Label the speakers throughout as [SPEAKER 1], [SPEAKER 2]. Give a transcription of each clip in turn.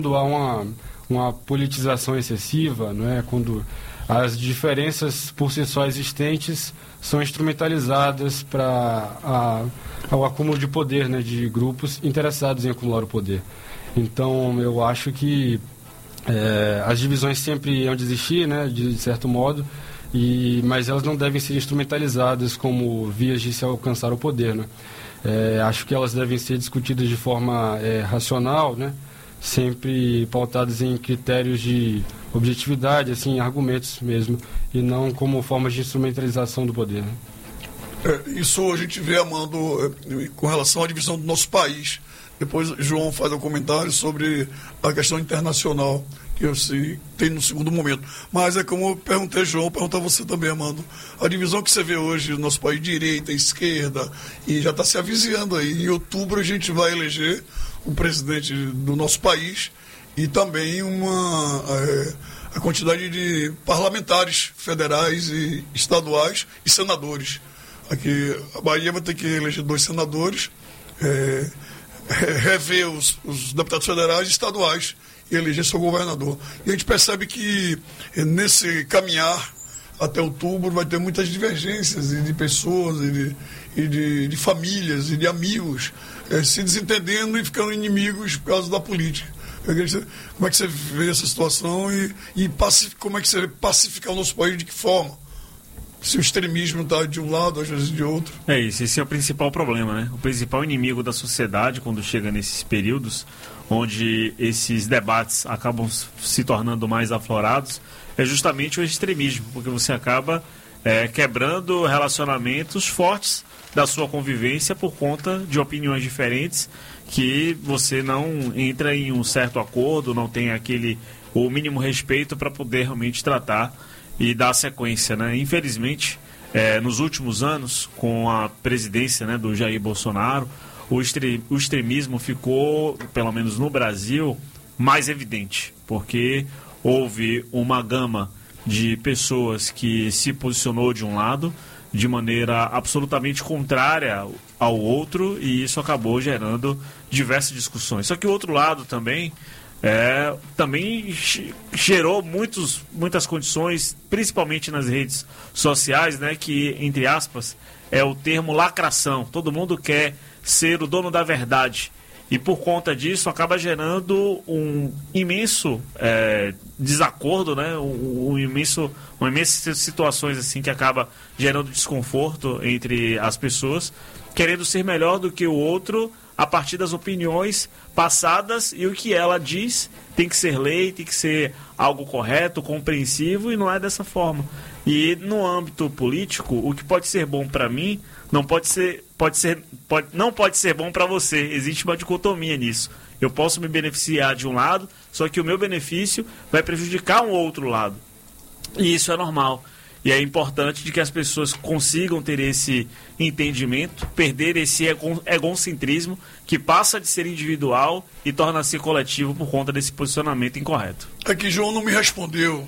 [SPEAKER 1] quando há uma politização excessiva, não é? Quando as diferenças por si só existentes são instrumentalizadas para ao acúmulo de poder, né, de grupos interessados em acumular o poder. Então, eu acho que as divisões sempre iam existir, né, de certo modo, mas elas não devem ser instrumentalizadas como vias de se alcançar o poder, né? Acho que elas devem ser discutidas de forma racional, né, sempre pautadas em critérios de objetividade, assim, argumentos mesmo, e não como formas de instrumentalização do poder, né?
[SPEAKER 2] Isso a gente vê, Amando, com relação à divisão do nosso país. Depois João faz um comentário sobre a questão internacional, que eu sei, tem no segundo momento. Mas é como eu perguntei, João, perguntar a você também, Amando. A divisão que você vê hoje no nosso país, direita, esquerda, e já está se avizinhando aí. Em outubro a gente vai eleger o presidente do nosso país e também a quantidade de parlamentares federais e estaduais e senadores. Aqui a Bahia vai ter que eleger 2 senadores, rever os deputados federais e estaduais e eleger seu governador. E a gente percebe que nesse caminhar até outubro vai ter muitas divergências de pessoas e de famílias e de amigos se desentendendo e ficando inimigos por causa da política. Como é que você vê essa situação e como é que você vê pacificar o nosso país, de que forma? Se o extremismo está de um lado, às vezes de outro.
[SPEAKER 3] Esse é o principal problema, né? O principal inimigo da sociedade, quando chega nesses períodos onde esses debates acabam se tornando mais aflorados, é justamente o extremismo, porque você acaba quebrando relacionamentos fortes da sua convivência por conta de opiniões diferentes, que você não entra em um certo acordo, não tem o mínimo respeito para poder realmente tratar e dar sequência, né? Infelizmente, nos últimos anos, com a presidência, né, do Jair Bolsonaro, o extremismo ficou, pelo menos no Brasil, mais evidente, porque houve uma gama de pessoas que se posicionou de um lado de maneira absolutamente contrária ao outro, e isso acabou gerando diversas discussões. Só que o outro lado também gerou muitas condições, principalmente nas redes sociais, né, que, entre aspas, é o termo lacração. Todo mundo quer ser o dono da verdade. E por conta disso acaba gerando um imenso desacordo, né? Uma imensas situações assim que acaba gerando desconforto entre as pessoas, querendo ser melhor do que o outro a partir das opiniões passadas, e o que ela diz tem que ser lei, tem que ser algo correto, compreensivo, e não é dessa forma. E no âmbito político, o que pode ser bom para mim não pode ser bom para você. Existe uma dicotomia nisso. Eu posso me beneficiar de um lado, só que o meu benefício vai prejudicar um outro lado. E isso é normal. E é importante de que as pessoas consigam ter esse entendimento, perder esse egocentrismo que passa de ser individual e torna-se coletivo por conta desse posicionamento incorreto.
[SPEAKER 2] Aqui João não me respondeu.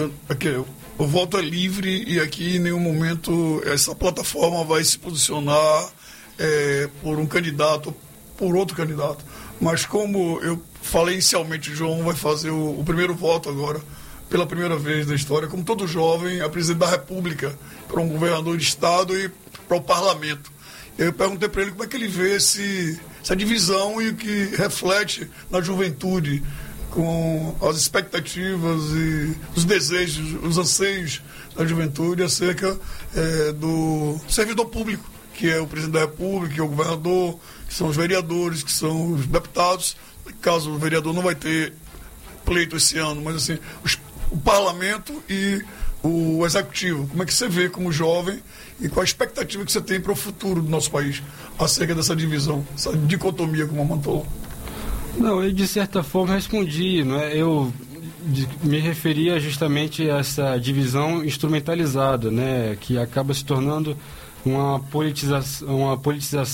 [SPEAKER 2] O voto é livre e aqui em nenhum momento essa plataforma vai se posicionar por um candidato ou por outro candidato. Mas como eu falei inicialmente, João vai fazer o primeiro voto agora, pela primeira vez na história, como todo jovem, a presidente da República, para um governador de estado e para o parlamento. Eu perguntei para ele como é que ele vê essa divisão e o que reflete na juventude, com as expectativas e os desejos, os anseios da juventude acerca do servidor público, que é o presidente da República, que é o governador, que são os vereadores, que são os deputados. Caso o vereador não vai ter pleito esse ano, mas assim, o parlamento e o executivo. Como é que você vê como jovem e qual a expectativa que você tem para o futuro do nosso país acerca dessa divisão, essa dicotomia, como a Amanda falou?
[SPEAKER 1] Não, eu de certa forma respondi, não é? Eu me referia justamente a essa divisão instrumentalizada, né, que acaba se tornando uma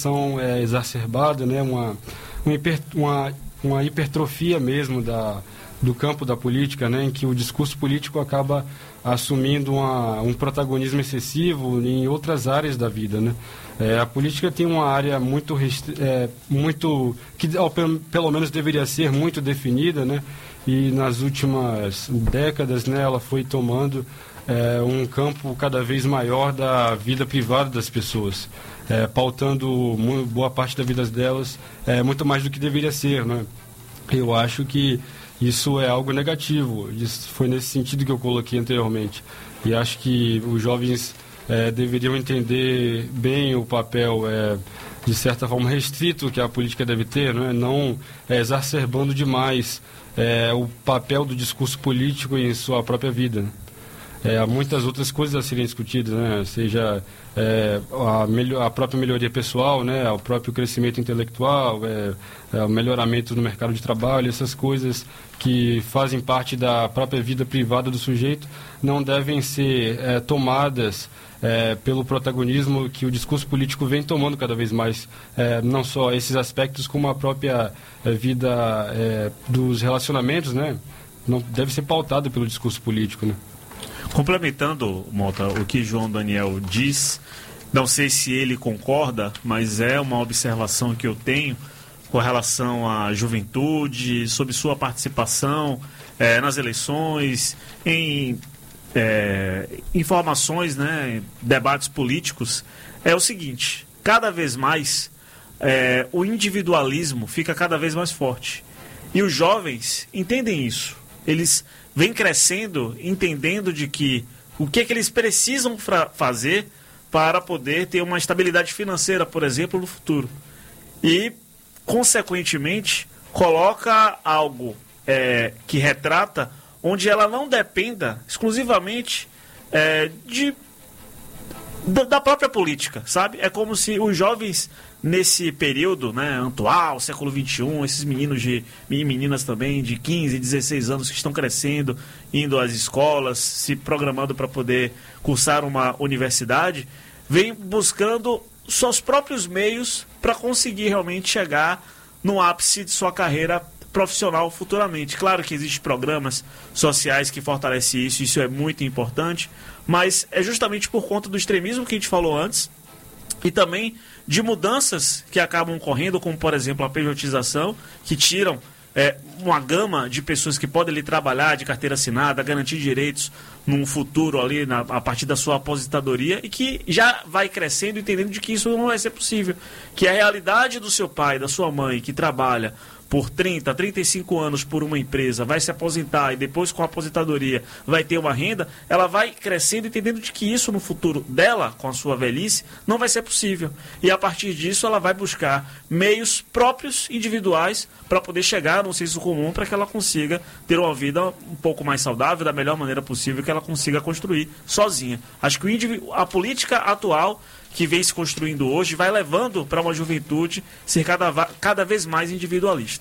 [SPEAKER 1] politização exacerbada, né, uma hipertrofia mesmo do campo da política, né, em que o discurso político acaba assumindo um protagonismo excessivo em outras áreas da vida, né? A política tem uma área muito que pelo menos deveria ser muito definida, né? E nas últimas décadas, né, ela foi tomando um campo cada vez maior da vida privada das pessoas, pautando boa parte da vida delas, muito mais do que deveria ser, né? Eu acho que isso é algo negativo. Isso foi nesse sentido que eu coloquei anteriormente. E acho que os jovens deveriam entender bem o papel, de certa forma, restrito que a política deve ter, não exacerbando demais o papel do discurso político em sua própria vida. Há muitas outras coisas a serem discutidas, né? Seja a própria melhoria pessoal, né? O próprio crescimento intelectual, o melhoramento no mercado de trabalho, essas coisas que fazem parte da própria vida privada do sujeito não devem ser tomadas pelo protagonismo que o discurso político vem tomando cada vez mais, não só esses aspectos como a própria vida dos relacionamentos, né? Não deve ser pautada pelo discurso político, né?
[SPEAKER 3] Complementando, Mota, o que João Daniel diz, não sei se ele concorda, mas é uma observação que eu tenho com relação à juventude, sobre sua participação nas eleições, em informações, né, debates políticos, é o seguinte: cada vez mais o individualismo fica cada vez mais forte. E os jovens entendem isso. Eles vêm crescendo, entendendo de que o que eles precisam fazer para poder ter uma estabilidade financeira, por exemplo, no futuro. E, consequentemente, coloca algo que retrata onde ela não dependa exclusivamente da própria política, sabe? É como se os jovens, nesse período, né, atual, século XXI, esses meninos e meninas também de 15, 16 anos que estão crescendo, indo às escolas, se programando para poder cursar uma universidade, vem buscando seus próprios meios para conseguir realmente chegar no ápice de sua carreira profissional futuramente. Claro que existem programas sociais que fortalecem isso é muito importante, mas é justamente por conta do extremismo que a gente falou antes e também de mudanças que acabam ocorrendo, como por exemplo a pejotização, que tiram uma gama de pessoas que podem ali trabalhar de carteira assinada, garantir direitos num futuro ali a partir da sua aposentadoria, e que já vai crescendo entendendo de que isso não vai ser possível, que a realidade do seu pai, da sua mãe, que trabalha por 30, 35 anos por uma empresa, vai se aposentar e depois com a aposentadoria vai ter uma renda, ela vai crescendo entendendo de que isso no futuro dela, com a sua velhice, não vai ser possível. E a partir disso ela vai buscar meios próprios, individuais, para poder chegar num senso comum, para que ela consiga ter uma vida um pouco mais saudável, da melhor maneira possível que ela consiga construir sozinha. Acho que a política atual que vem se construindo hoje vai levando para uma juventude ser cada vez mais individualista.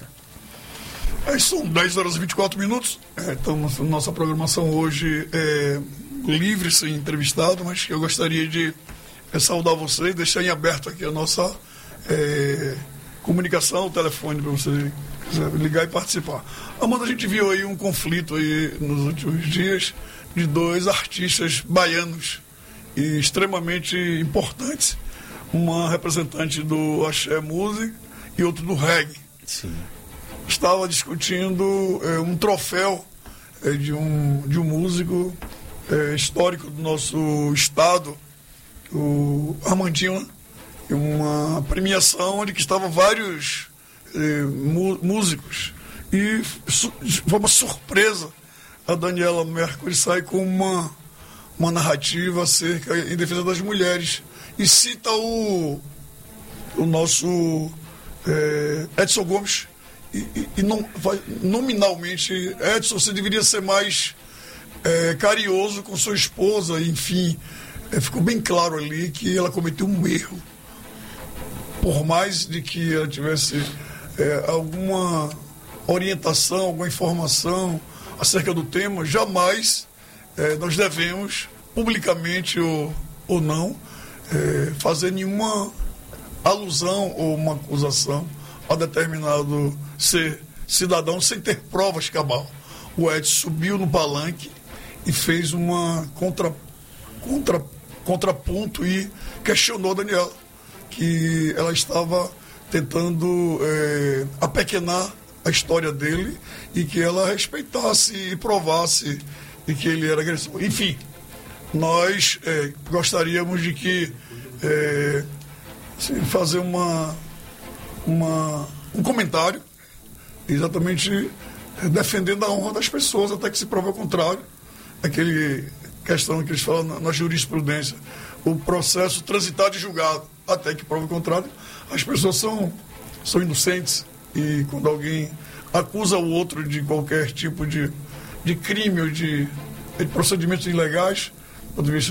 [SPEAKER 2] São 10 horas e 24 minutos. Estamos, nossa programação hoje é livre, sem entrevistado, mas eu gostaria de saudar vocês, deixar em aberto aqui a nossa comunicação, o telefone para você ligar e participar. Amanda, a gente viu aí um conflito aí nos últimos dias de dois artistas baianos e extremamente importantes, uma representante do Axé Music e outro do reggae.
[SPEAKER 3] Sim.
[SPEAKER 2] Estava discutindo um troféu de um músico histórico do nosso estado, o Armandinho, uma premiação onde que estavam vários músicos, e de forma surpresa a Daniela Mercury sai com uma narrativa acerca em defesa das mulheres e cita o nosso Edson Gomes e não, nominalmente, Edson, você deveria ser mais carinhoso com sua esposa, enfim, ficou bem claro ali que ela cometeu um erro, por mais de que ela tivesse alguma orientação, alguma informação acerca do tema, jamais nós devemos, publicamente ou não, fazer nenhuma alusão ou uma acusação a determinado cidadão sem ter provas cabal. o Edson subiu no palanque e fez uma contraponto e questionou a Daniela, que ela estava tentando apequenar a história dele e que ela respeitasse e provasse de que ele era agressor. Enfim, nós gostaríamos de que fazer um comentário exatamente defendendo a honra das pessoas até que se prove o contrário. Aquele questão que eles falam na jurisprudência, o processo transitado e julgado até que prove o contrário. As pessoas são inocentes e quando alguém acusa o outro de qualquer tipo de crime ou de procedimentos ilegais, do ponto de vista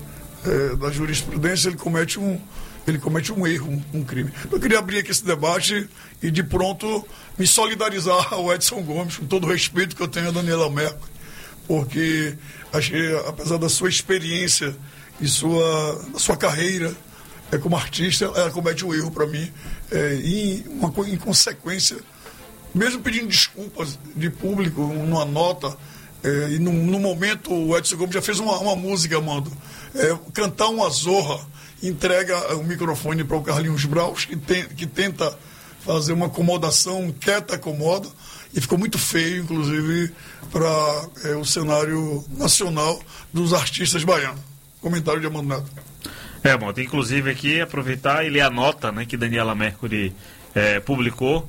[SPEAKER 2] da jurisprudência, ele comete um erro, um crime. Eu queria abrir aqui esse debate e de pronto me solidarizar ao Edson Gomes, com todo o respeito que eu tenho a Daniela Mercury, porque acho que apesar da sua experiência e da sua carreira como artista, ela comete um erro para mim, e uma inconsequência, mesmo pedindo desculpas de público, numa nota, e no momento o Edson Gomes já fez uma música, Amando, cantar uma zorra, entrega o microfone para o Carlinhos Braus, que tenta fazer uma acomodação, quieta acomoda, e ficou muito feio, inclusive, para o cenário nacional dos artistas baianos. Comentário de Amando Neto.
[SPEAKER 3] Bom, inclusive aqui aproveitar e ler a nota, né, que Daniela Mercury publicou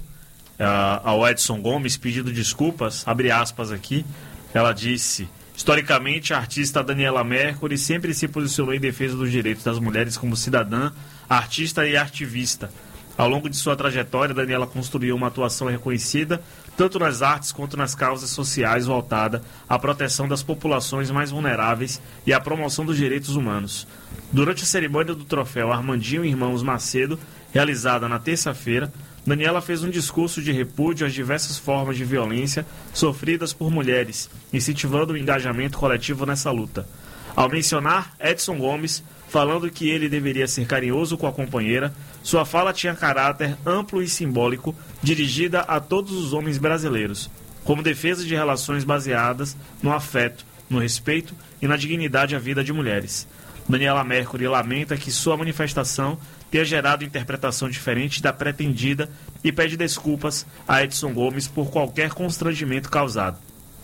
[SPEAKER 3] ao Edson Gomes, pedindo desculpas, abre aspas aqui. Ela disse: historicamente, a artista Daniela Mercury sempre se posicionou em defesa dos direitos das mulheres como cidadã, artista e ativista. Ao longo de sua trajetória, Daniela construiu uma atuação reconhecida tanto nas artes quanto nas causas sociais voltada à proteção das populações mais vulneráveis e à promoção dos direitos humanos. Durante a cerimônia do troféu Armandinho Irmãos Macedo, realizada na terça-feira, Daniela fez um discurso de repúdio às diversas formas de violência sofridas por mulheres, incentivando o engajamento coletivo nessa luta. Ao mencionar Edson Gomes, falando que ele deveria ser carinhoso com a companheira, sua fala tinha caráter amplo e simbólico, dirigida a todos os homens brasileiros, como defesa de relações baseadas no afeto, no respeito e na dignidade à vida de mulheres. Daniela Mercury lamenta que sua manifestação tenha gerado interpretação diferente da pretendida e pede desculpas a Edson Gomes por qualquer constrangimento causado.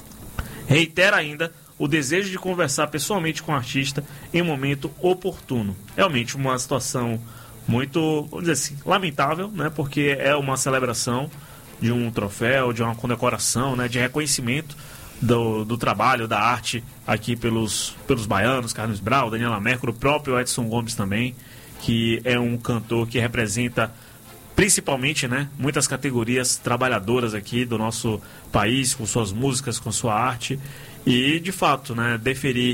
[SPEAKER 3] Reitera ainda o desejo de conversar pessoalmente com o artista em um momento oportuno. Realmente uma situação muito, vamos dizer assim, lamentável, né? Porque é uma celebração de um troféu, de uma condecoração, né? De reconhecimento do trabalho, da arte aqui pelos baianos, Carlos Brau, Daniela Mercury, o próprio Edson Gomes também, que é um cantor que representa principalmente, né, muitas categorias trabalhadoras aqui do nosso país, com suas músicas, com sua arte, e de fato, né, deferir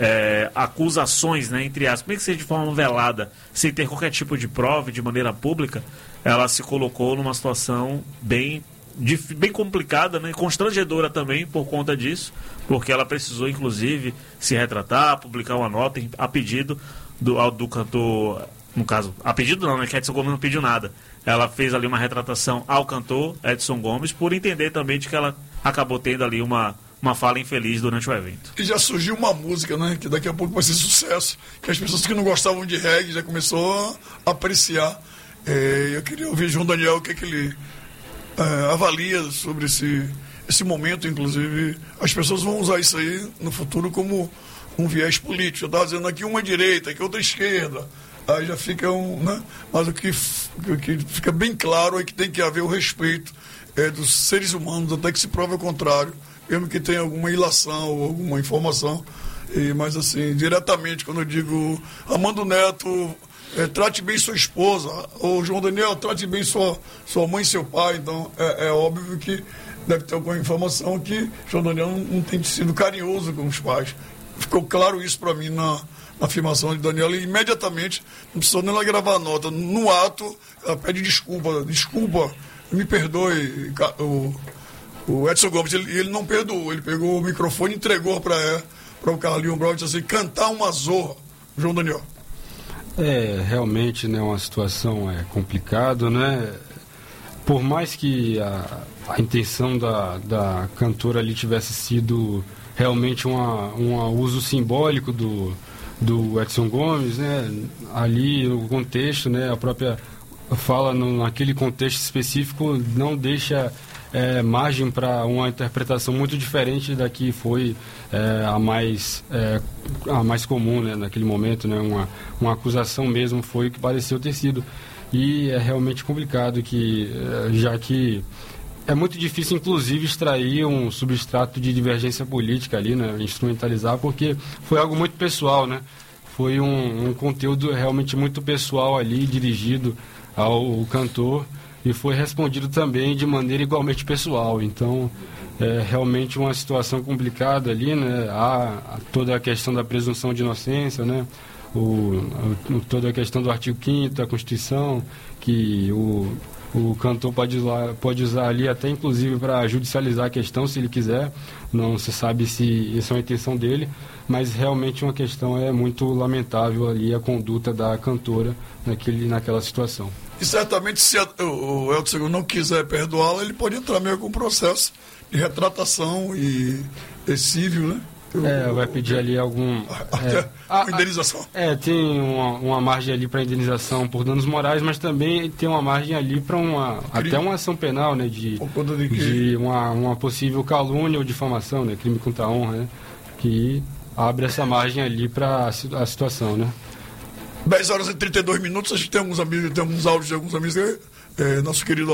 [SPEAKER 3] acusações, né, entre aspas, mesmo que seja de forma velada, sem ter qualquer tipo de prova, de maneira pública, ela se colocou numa situação bem complicada, né, constrangedora também por conta disso, porque ela precisou inclusive se retratar, publicar uma nota a pedido do cantor, no caso, a pedido não, né, que Edson Gomes não pediu nada. Ela fez ali uma retratação ao cantor Edson Gomes, por entender também de que ela acabou tendo ali uma fala infeliz durante o evento.
[SPEAKER 2] E já surgiu uma música, né, que daqui a pouco vai ser sucesso, que as pessoas que não gostavam de reggae já começou a apreciar. Eu queria ouvir João Daniel, o que ele avalia sobre esse momento. Inclusive, as pessoas vão usar isso aí no futuro como um viés político. Eu estava dizendo aqui uma direita, aqui outra esquerda. Aí já fica né? Mas o que fica bem claro é que tem que haver o respeito dos seres humanos, até que se prove o contrário, mesmo que tenha alguma ilação ou alguma informação. Mas assim, diretamente, quando eu digo Amando Neto, trate bem sua esposa, ou João Daniel, trate bem sua mãe e seu pai, então é óbvio que deve ter alguma informação que João Daniel não tem sido carinhoso com os pais. Ficou claro isso para mim na afirmação de Daniela, e imediatamente, não precisou nem ela gravar a nota, no ato ela pede desculpa, me perdoe, o Edson Gomes, ele não perdoou, ele pegou o microfone e entregou para o Carlinhos Brau e disse assim, cantar uma zorra, João Daniel.
[SPEAKER 1] Realmente, né, uma situação complicada, né? Por mais que a intenção da cantora ali tivesse sido realmente um uso simbólico do Edson Gomes, né? Ali no contexto, né? A própria fala naquele contexto específico não deixa margem para uma interpretação muito diferente da que foi a mais comum, né? Naquele momento, né? Uma acusação mesmo foi o que pareceu ter sido. E é realmente complicado já que é muito difícil, inclusive, extrair um substrato de divergência política ali, né? Instrumentalizar, porque foi algo muito pessoal, né? Foi um conteúdo realmente muito pessoal ali, dirigido ao cantor, e foi respondido também de maneira igualmente pessoal. Então, é realmente uma situação complicada ali, né? Há toda a questão da presunção de inocência, né? Toda a questão do artigo 5º da Constituição, que o cantor pode usar ali até inclusive para judicializar a questão, se ele quiser. Não se sabe se essa é a intenção dele, mas realmente uma questão muito lamentável ali, a conduta da cantora naquela situação.
[SPEAKER 2] E certamente, se o Edson não quiser perdoá-la, ele pode entrar mesmo com um processo de retratação e civil, né?
[SPEAKER 1] Vai pedir ali algum...
[SPEAKER 2] indenização.
[SPEAKER 1] Tem uma margem ali para indenização por danos morais, mas também tem uma margem ali para até uma ação penal, né? De uma possível calúnia ou difamação, né? Crime contra a honra, né? Que abre essa margem ali para a situação, né?
[SPEAKER 2] 10 horas e 32 minutos, a gente tem alguns amigos, tem alguns áudios de alguns amigos. Nosso querido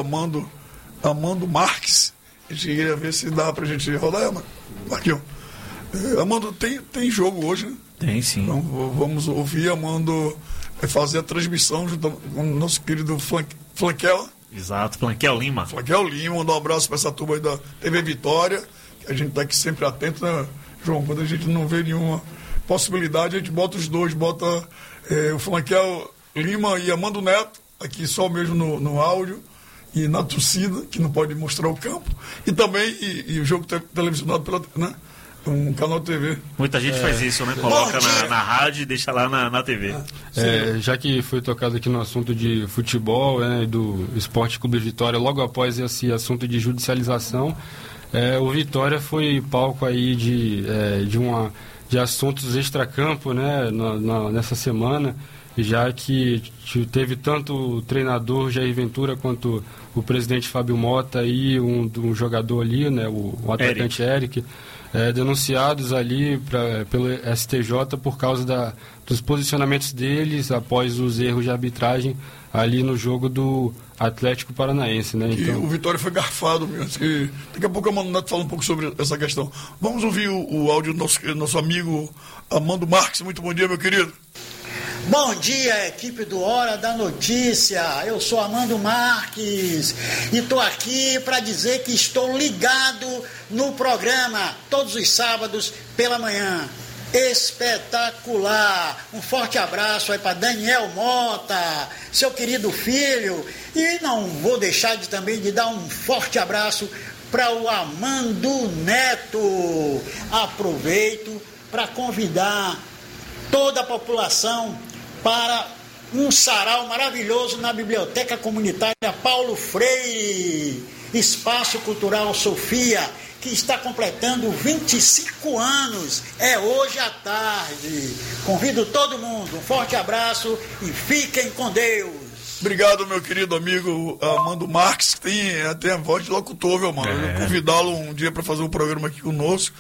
[SPEAKER 2] Amando Marques, a gente queria ver se dá pra gente rodar, Marquinhos. Amando, tem jogo hoje, né?
[SPEAKER 3] Tem, sim.
[SPEAKER 2] Então, vamos ouvir Amando fazer a transmissão junto com o nosso querido Flanquel.
[SPEAKER 3] Exato, Flanquel Lima.
[SPEAKER 2] Flanquel Lima, mandar um abraço para essa turma aí da TV Vitória, que a gente tá aqui sempre atento, né, João? Quando a gente não vê nenhuma possibilidade, a gente bota os dois, bota o Flanquel Lima e Amando Neto, aqui só mesmo no áudio e na torcida, que não pode mostrar o campo, e também e o jogo televisionado pela, né, um canal de TV.
[SPEAKER 3] Muita gente faz isso, né? Coloca na rádio e deixa lá na TV.
[SPEAKER 1] Já que foi tocado aqui no assunto de futebol, né, do Esporte Clube Vitória, logo após esse assunto de judicialização, o Vitória foi palco aí de assuntos extracampo, né, nessa semana, já que teve tanto o treinador Jair Ventura quanto o presidente Fábio Mota e um jogador ali, né, o atacante Eric, denunciados ali pelo STJ por causa dos posicionamentos deles após os erros de arbitragem ali no jogo do Atlético Paranaense, né? Então...
[SPEAKER 2] E o Vitória foi garfado mesmo. Daqui a pouco a Amando Neto fala um pouco sobre essa questão. Vamos ouvir o áudio do nosso amigo Amando Marques. Muito bom dia, meu querido.
[SPEAKER 4] Bom dia, equipe do Hora da Notícia. Eu sou Amando Marques e estou aqui para dizer que estou ligado no programa todos os sábados pela manhã. Espetacular! Um forte abraço aí para Daniel Mota, seu querido filho. E não vou deixar também de dar um forte abraço para o Amando Neto. Aproveito para convidar toda a população para um sarau maravilhoso na Biblioteca Comunitária Paulo Freire, Espaço Cultural Sofia, que está completando 25 anos. É hoje à tarde. Convido todo mundo. Um forte abraço e fiquem com Deus.
[SPEAKER 2] Obrigado, meu querido amigo Amando Marques, que tem a voz de locutor, viu, mano? Eu vou convidá-lo um dia para fazer um programa aqui conosco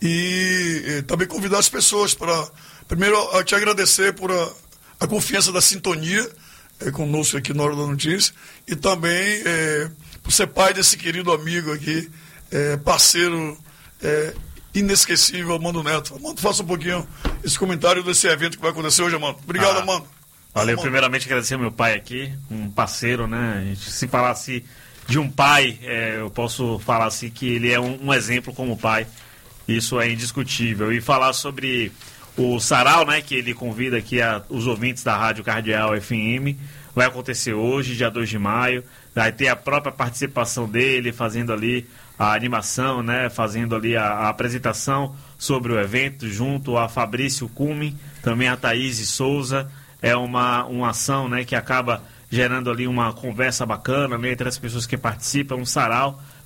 [SPEAKER 2] e também convidar as pessoas para, primeiro, te agradecer por a confiança da sintonia conosco aqui na Hora da Notícia e também por ser pai desse querido amigo aqui, parceiro inesquecível, Amando Neto. Amando, faça um pouquinho esse comentário desse evento que vai acontecer hoje, Amando. Obrigado, Amando.
[SPEAKER 3] Valeu, primeiramente agradecer ao meu pai aqui, um parceiro, né? Se falasse de um pai, eu posso falar assim que ele é um exemplo como pai, isso é indiscutível. E falar sobre o sarau, né, que ele convida aqui os ouvintes da Rádio Cardeal FM, vai acontecer hoje, dia 2 de maio, vai ter a própria participação dele, fazendo ali a animação, né, fazendo ali a apresentação sobre o evento, junto a Fabrício Cume, também a Thaís Souza. É uma ação, né, que acaba gerando ali uma conversa bacana, né, entre as pessoas que participam, um sarau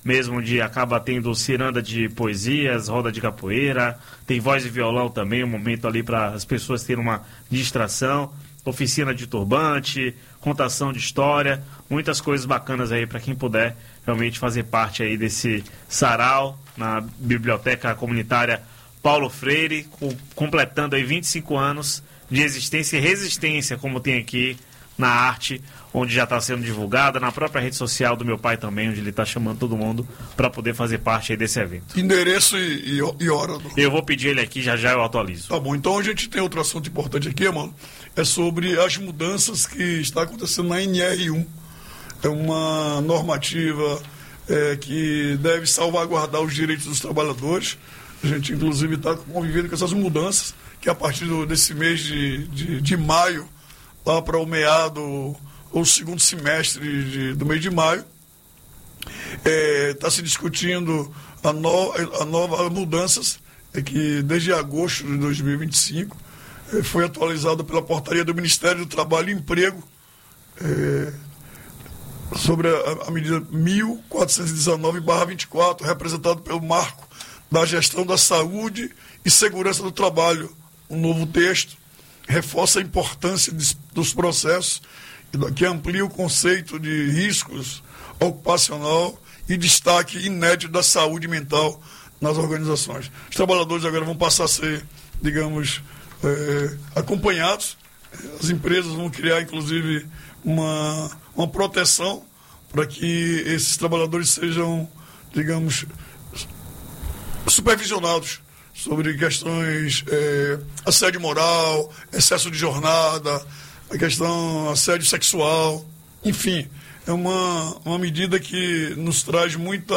[SPEAKER 3] mesmo, onde acaba tendo ciranda de poesias, roda de capoeira, tem voz e violão também, um momento ali para as pessoas terem uma distração, oficina de turbante, contação de história, muitas coisas bacanas aí para quem puder realmente fazer parte aí desse sarau na Biblioteca Comunitária Paulo Freire, completando aí 25 anos de existência e resistência, como tem aqui na arte, onde já está sendo divulgada, na própria rede social do meu pai também, onde ele está chamando todo mundo para poder fazer parte aí desse evento.
[SPEAKER 2] Endereço e hora.
[SPEAKER 3] Eu vou pedir ele aqui, já eu atualizo.
[SPEAKER 2] Tá bom, então a gente tem outro assunto importante aqui, mano, é sobre as mudanças que está acontecendo na NR1. É uma normativa que deve salvaguardar os direitos dos trabalhadores. A gente, inclusive, está convivendo com essas mudanças, que a partir desse mês de maio, lá para o meado ou segundo semestre do mês de maio, está se discutindo a nova mudanças, que desde agosto de 2025 foi atualizada pela portaria do Ministério do Trabalho e Emprego, sobre a medida 1419/24, representado pelo Marco da Gestão da Saúde e Segurança do Trabalho. Um novo texto reforça a importância dos processos, que amplia o conceito de riscos ocupacional e destaque inédito da saúde mental nas organizações. Os trabalhadores agora vão passar a ser, digamos, acompanhados. As empresas vão criar, inclusive, uma proteção para que esses trabalhadores sejam, digamos, supervisionados sobre questões assédio moral, excesso de jornada, a questão assédio sexual, enfim, é uma medida que nos traz muita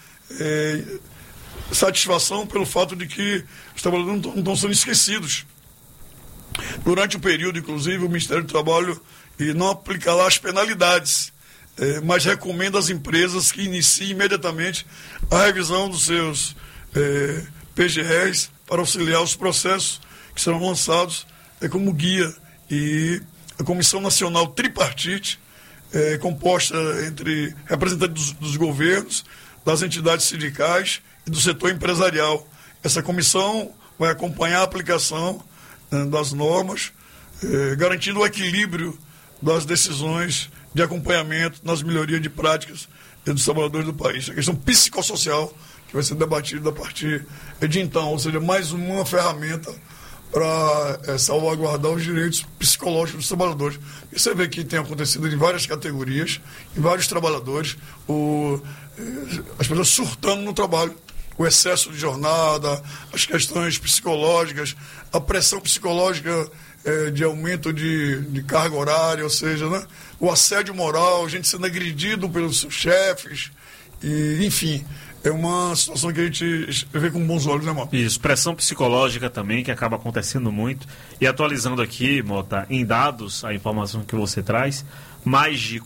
[SPEAKER 2] satisfação pelo fato de que os trabalhadores não estão sendo esquecidos. Durante o período, inclusive, o Ministério do Trabalho não aplicará as penalidades, mas recomenda às empresas que iniciem imediatamente a revisão dos seus PGRs para auxiliar os processos que serão lançados como guia. E a Comissão Nacional Tripartite, composta entre representantes dos governos, das entidades sindicais e do setor empresarial. Essa comissão vai acompanhar a aplicação das normas, garantindo o equilíbrio das decisões de acompanhamento nas melhorias de práticas dos trabalhadores do país. A questão psicossocial que vai ser debatida a partir de então, ou seja, mais uma ferramenta para salvaguardar os direitos psicológicos dos trabalhadores. E você vê que tem acontecido em várias categorias, em vários trabalhadores, as pessoas surtando no trabalho. O excesso de jornada, as questões psicológicas, a pressão psicológica de aumento de carga horária, ou seja, né, o assédio moral, a gente sendo agredido pelos seus chefes, e, enfim, é uma situação que a gente vê com bons olhos, né, Mota?
[SPEAKER 3] Isso, pressão psicológica também, que acaba acontecendo muito. E atualizando aqui, Mota, em dados, a informação que você traz, mais de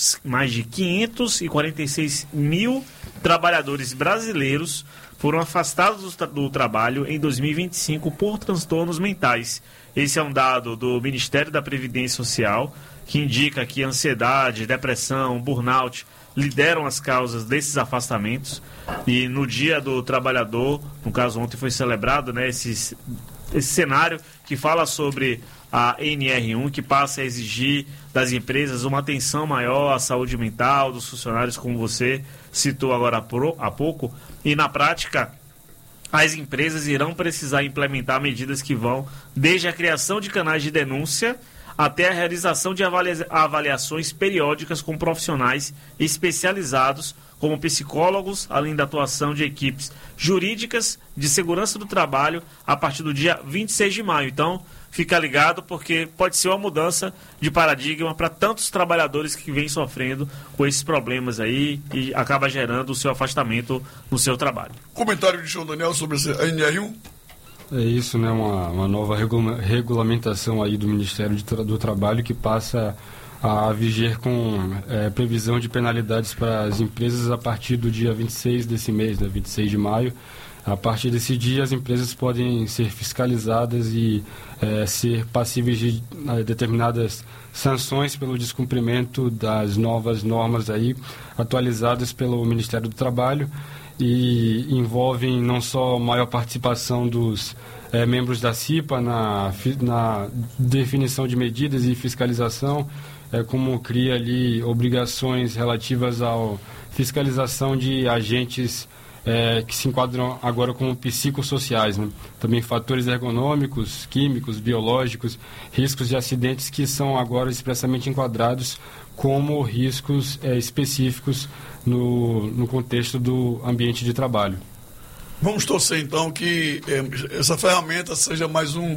[SPEAKER 3] 546 mil trabalhadores brasileiros foram afastados do trabalho em 2025 por transtornos mentais. Esse é um dado do Ministério da Previdência Social, que indica que ansiedade, depressão, burnout lideram as causas desses afastamentos. E no Dia do Trabalhador, no caso ontem foi celebrado, né, esse cenário que fala sobre a NR1, que passa a exigir das empresas uma atenção maior à saúde mental dos funcionários, como você citou agora há pouco, e na prática as empresas irão precisar implementar medidas que vão desde a criação de canais de denúncia até a realização de avaliações periódicas com profissionais especializados, como psicólogos, além da atuação de equipes jurídicas de segurança do trabalho a partir do dia 26 de maio. Então, fica ligado, porque pode ser uma mudança de paradigma para tantos trabalhadores que vêm sofrendo com esses problemas aí e acaba gerando o seu afastamento no seu trabalho.
[SPEAKER 2] Comentário de João Daniel sobre a NR1?
[SPEAKER 1] É isso, né? Uma nova regulamentação aí do Ministério do Trabalho que passa a viger com previsão de penalidades para as empresas a partir do dia 26 desse mês, né, 26 de maio. A partir desse dia, as empresas podem ser fiscalizadas e ser passíveis de determinadas sanções pelo descumprimento das novas normas aí, atualizadas pelo Ministério do Trabalho, e envolvem não só maior participação dos membros da CIPA na definição de medidas e fiscalização, como cria ali obrigações relativas à fiscalização de agentes que se enquadram agora como psicossociais, né? Também fatores ergonômicos, químicos, biológicos, riscos de acidentes que são agora expressamente enquadrados como riscos específicos no contexto do ambiente de trabalho.
[SPEAKER 2] Vamos torcer então que essa ferramenta seja mais um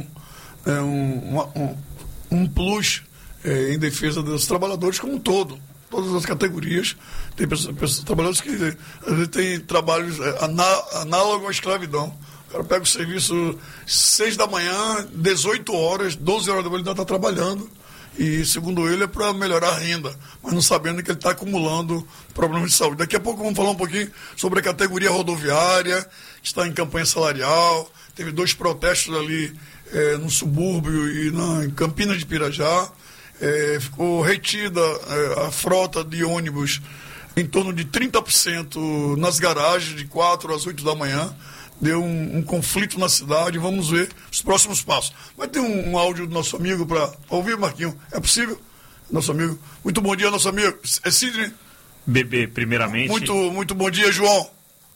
[SPEAKER 2] plus em defesa dos trabalhadores como um todo. Todas as categorias. Tem trabalhadores que às vezes têm trabalhos análogos à escravidão. O cara pega o serviço 6 da manhã, 18 horas, 12 horas da manhã ele ainda está trabalhando. E, segundo ele, é para melhorar a renda, mas não sabendo que ele está acumulando problemas de saúde. Daqui a pouco vamos falar um pouquinho sobre a categoria rodoviária, que está em campanha salarial. Teve 2 protestos ali no subúrbio e em Campinas de Pirajá. Ficou retida a frota de ônibus em torno de 30% nas garagens, de 4 às 8 da manhã. Deu um conflito na cidade. Vamos ver os próximos passos. Vai ter um áudio do nosso amigo para ouvir, Marquinhos? É possível? Nosso amigo. Muito bom dia, nosso amigo. É Sidney?
[SPEAKER 3] Bebê, primeiramente.
[SPEAKER 2] Muito bom dia, João.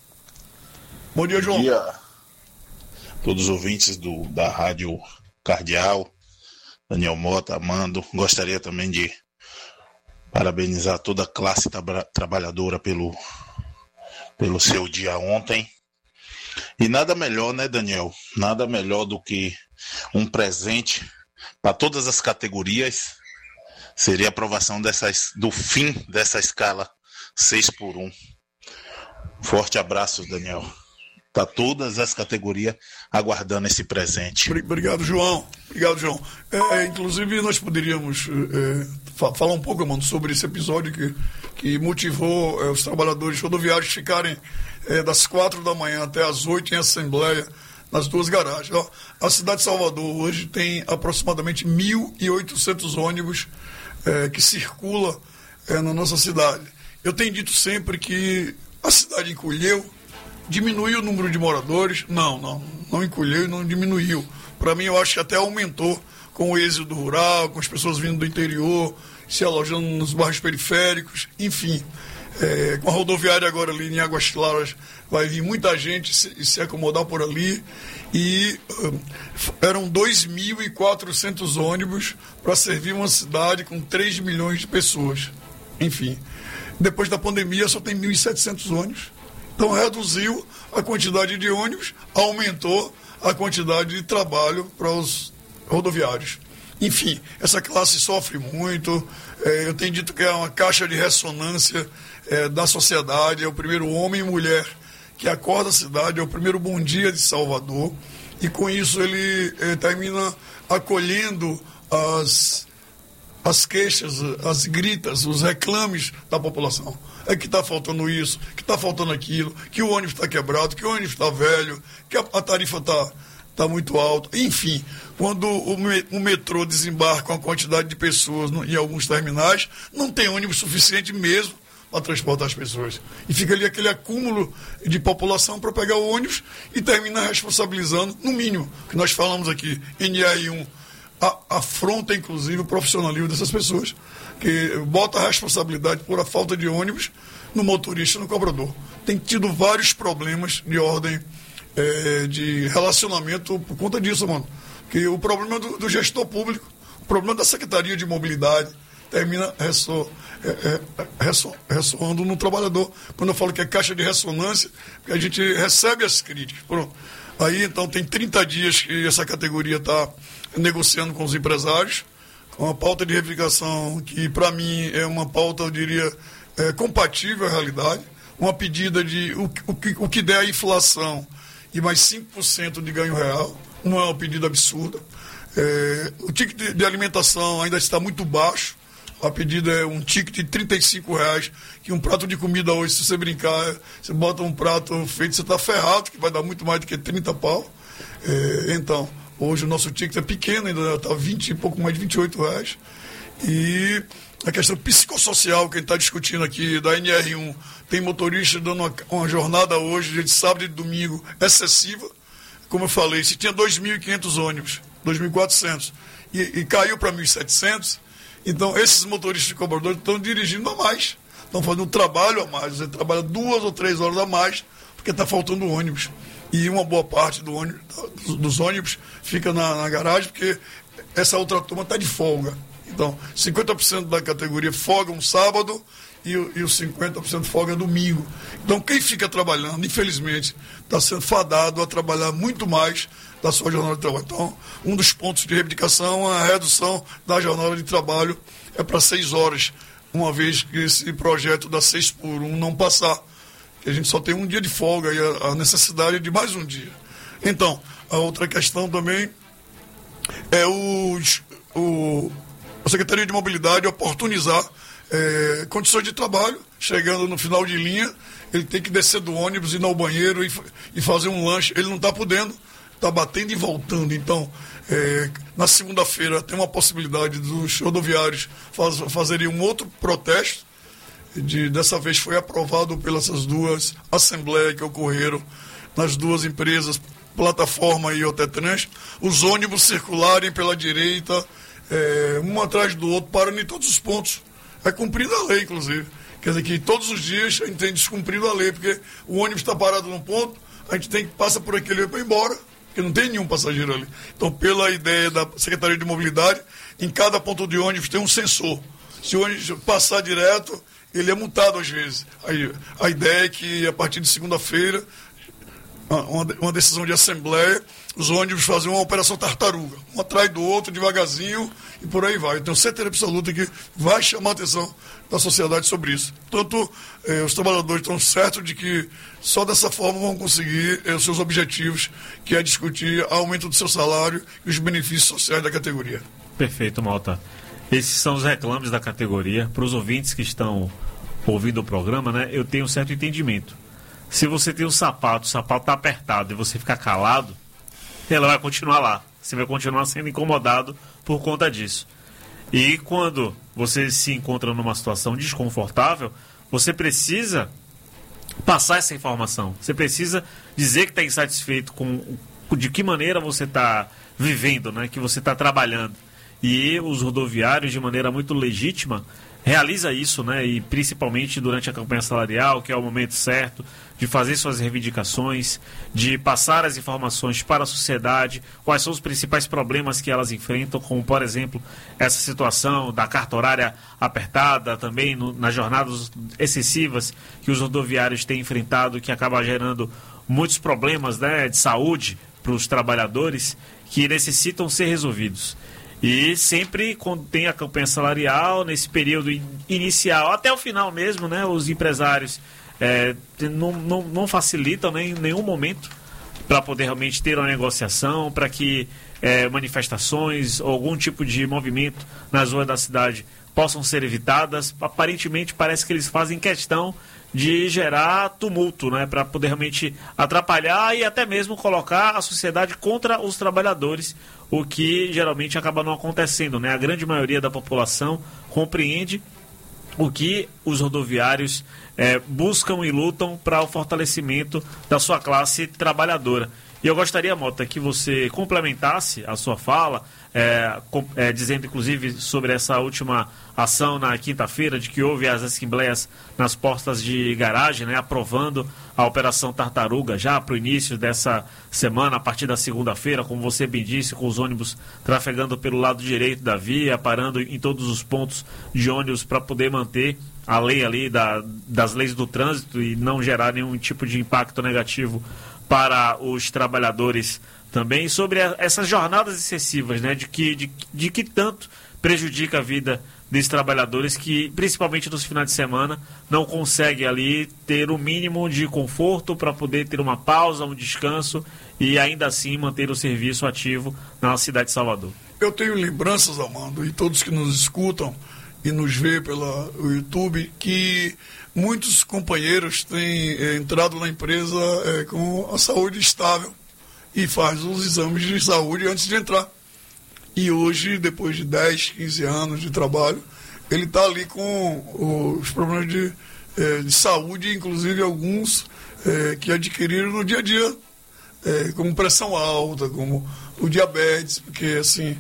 [SPEAKER 2] Bom dia, João.
[SPEAKER 5] Bom dia a todos os ouvintes da Rádio Cardeal. Daniel Mota, Amando. Gostaria também de parabenizar toda a classe trabalhadora pelo seu dia ontem. E nada melhor, né, Daniel? Nada melhor do que um presente para todas as categorias. Seria a aprovação do fim dessa escala 6x1. Forte abraço, Daniel. Está todas as categorias aguardando esse presente.
[SPEAKER 2] Obrigado, João. Inclusive, nós poderíamos falar um pouco, mano, sobre esse episódio que motivou os trabalhadores rodoviários ficarem das 4 da manhã até as 8 em assembleia nas 2 garagens. A cidade de Salvador hoje tem aproximadamente 1.800 ônibus que circulam na nossa cidade. Eu tenho dito sempre que a cidade encolheu. Diminuiu o número de moradores? Não encolheu e não diminuiu. Para mim, eu acho que até aumentou com o êxodo rural, com as pessoas vindo do interior, se alojando nos bairros periféricos, enfim. Com a rodoviária agora ali em Águas Claras, vai vir muita gente se acomodar por ali. E eram 2.400 ônibus para servir uma cidade com 3 milhões de pessoas. Enfim, depois da pandemia só tem 1.700 ônibus. Então reduziu a quantidade de ônibus, aumentou a quantidade de trabalho para os rodoviários. Enfim, essa classe sofre muito. Eu tenho dito que é uma caixa de ressonância da sociedade. É o primeiro homem e mulher que acorda a cidade, é o primeiro bom dia de Salvador. E com isso ele termina acolhendo as queixas, as gritas, os reclames da população. É que está faltando isso, que está faltando aquilo, que o ônibus está quebrado, que o ônibus está velho, que a tarifa está muito alta. Enfim, quando o metrô desembarca uma quantidade de pessoas em alguns terminais, não tem ônibus suficiente mesmo para transportar as pessoas. E fica ali aquele acúmulo de população para pegar o ônibus e termina responsabilizando, no mínimo, que nós falamos aqui, NR1, afronta inclusive o profissionalismo dessas pessoas, que bota a responsabilidade por a falta de ônibus no motorista, no cobrador. Tem tido vários problemas de ordem de relacionamento por conta disso, mano. Que o problema do gestor público, o problema da Secretaria de Mobilidade, termina ressoando no trabalhador. Quando eu falo que é caixa de ressonância, a gente recebe as críticas. Pronto. Aí, então, tem 30 dias que essa categoria está negociando com os empresários, com uma pauta de reivindicação que, para mim, é uma pauta, eu diria, compatível à realidade, uma pedida de o que der a inflação e mais 5% de ganho real, não é uma pedida absurda. O ticket de alimentação ainda está muito baixo, A pedida é um ticket de R$35, que um prato de comida hoje, se você brincar, você bota um prato feito, você está ferrado, que vai dar muito mais do que 30 pau. Então, hoje o nosso ticket é pequeno, ainda está pouco mais de R$28. E a questão psicossocial que a gente está discutindo aqui, da NR1, tem motorista dando uma jornada hoje, de sábado e domingo, excessiva. Como eu falei, se tinha 2.500 ônibus, 2.400, e caiu para 1.700, então esses motoristas de cobradores estão dirigindo a mais, estão fazendo um trabalho a mais, você trabalha 2 ou 3 horas a mais, porque está faltando ônibus. E uma boa parte dos ônibus fica na garagem, porque essa outra turma está de folga. Então, 50% da categoria folga um sábado e os 50% folga domingo. Então, quem fica trabalhando, infelizmente, está sendo fadado a trabalhar muito mais da sua jornada de trabalho. Então, um dos pontos de reivindicação é a redução da jornada de trabalho para 6 horas, uma vez que esse projeto da 6 por 1 não passar, que a gente só tem um dia de folga e a necessidade é de mais um dia. Então, a outra questão também é a Secretaria de Mobilidade oportunizar condições de trabalho, chegando no final de linha, ele tem que descer do ônibus, ir ao banheiro e fazer um lanche. Ele não está podendo, está batendo e voltando. Então, na segunda-feira tem uma possibilidade dos rodoviários fazerem um outro protesto. Dessa vez foi aprovado pelas duas assembleias que ocorreram nas duas empresas, Plataforma e Otetrans, os ônibus circularem pela direita, um atrás do outro, parando em todos os pontos. É cumprida a lei, inclusive. Quer dizer que todos os dias a gente tem descumprido a lei, porque o ônibus está parado num ponto, a gente passa por aquele para ir embora, porque não tem nenhum passageiro ali. Então, pela ideia da Secretaria de Mobilidade, em cada ponto de ônibus tem um sensor. Se o ônibus passar direto, ele é multado às vezes. Aí, a ideia é que a partir de segunda-feira, uma decisão de assembleia, os ônibus fazem uma operação tartaruga, um atrás do outro, devagarzinho, e por aí vai. Eu tenho certeza absoluta que vai chamar a atenção da sociedade sobre isso. Portanto, os trabalhadores estão certos de que só dessa forma vão conseguir os seus objetivos, que é discutir aumento do seu salário e os benefícios sociais da categoria. Perfeito,
[SPEAKER 3] Malta. Esses são os reclames da categoria. Para os ouvintes que estão ouvindo o programa, né, eu tenho um certo entendimento. Se você tem o sapato está apertado e você ficar calado, ela vai continuar lá. Você vai continuar sendo incomodado por conta disso. E quando você se encontra numa situação desconfortável, você precisa passar essa informação. Você precisa dizer que está insatisfeito de que maneira você está vivendo, né, que você está trabalhando. E os rodoviários, de maneira muito legítima, realiza isso, né? E principalmente durante a campanha salarial, que é o momento certo de fazer suas reivindicações, de passar as informações para a sociedade, quais são os principais problemas que elas enfrentam, como, por exemplo, essa situação da carta horária apertada, também nas jornadas excessivas que os rodoviários têm enfrentado, que acaba gerando muitos problemas, né, de saúde para os trabalhadores, que necessitam ser resolvidos. E sempre quando tem a campanha salarial, nesse período inicial, até o final mesmo, né, os empresários não facilitam, né, em nenhum momento para poder realmente ter uma negociação, para que manifestações ou algum tipo de movimento nas ruas da cidade possam ser evitadas. Aparentemente parece que eles fazem questão de gerar tumulto, né, para poder realmente atrapalhar e até mesmo colocar a sociedade contra os trabalhadores, o que geralmente acaba não acontecendo, né? A grande maioria da população compreende o que os rodoviários buscam e lutam para o fortalecimento da sua classe trabalhadora. E eu gostaria, Mota, que você complementasse a sua fala, dizendo inclusive sobre essa última ação na quinta-feira, de que houve as assembleias nas portas de garagem, né, aprovando a Operação Tartaruga já para o início dessa semana, a partir da segunda-feira, como você bem disse, com os ônibus trafegando pelo lado direito da via, parando em todos os pontos de ônibus para poder manter a lei ali das leis do trânsito e não gerar nenhum tipo de impacto negativo para os trabalhadores também, sobre essas jornadas excessivas, né, de que tanto prejudica a vida desses trabalhadores que, principalmente nos finais de semana, não conseguem ali ter o mínimo de conforto para poder ter uma pausa, um descanso e ainda assim manter o serviço ativo na cidade de Salvador.
[SPEAKER 2] Eu tenho lembranças, Armando, e todos que nos escutam, e nos vê pelo YouTube, que muitos companheiros têm entrado na empresa com a saúde estável e faz os exames de saúde antes de entrar. E hoje, depois de 10, 15 anos de trabalho, ele está ali com os problemas de saúde, inclusive alguns que adquiriram no dia a dia, como pressão alta, como o diabetes, porque assim,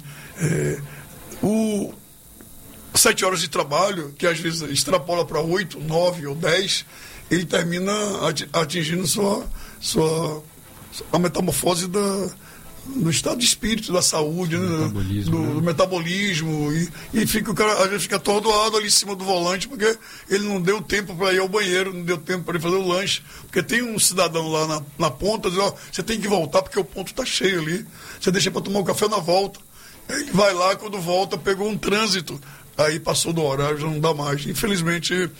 [SPEAKER 2] 7 horas de trabalho, que às vezes extrapola para 8, 9 ou 10, ele termina atingindo a metamorfose do estado de espírito, da saúde, do metabolismo, e fica, o cara às vezes fica atordoado ali em cima do volante, porque ele não deu tempo para ir ao banheiro, não deu tempo para ele fazer o lanche, porque tem um cidadão lá na ponta, diz, você tem que voltar porque o ponto está cheio ali, você deixa para tomar um café na volta. Aí ele vai lá, quando volta, pegou um trânsito, aí passou do horário, já não dá mais. Infelizmente,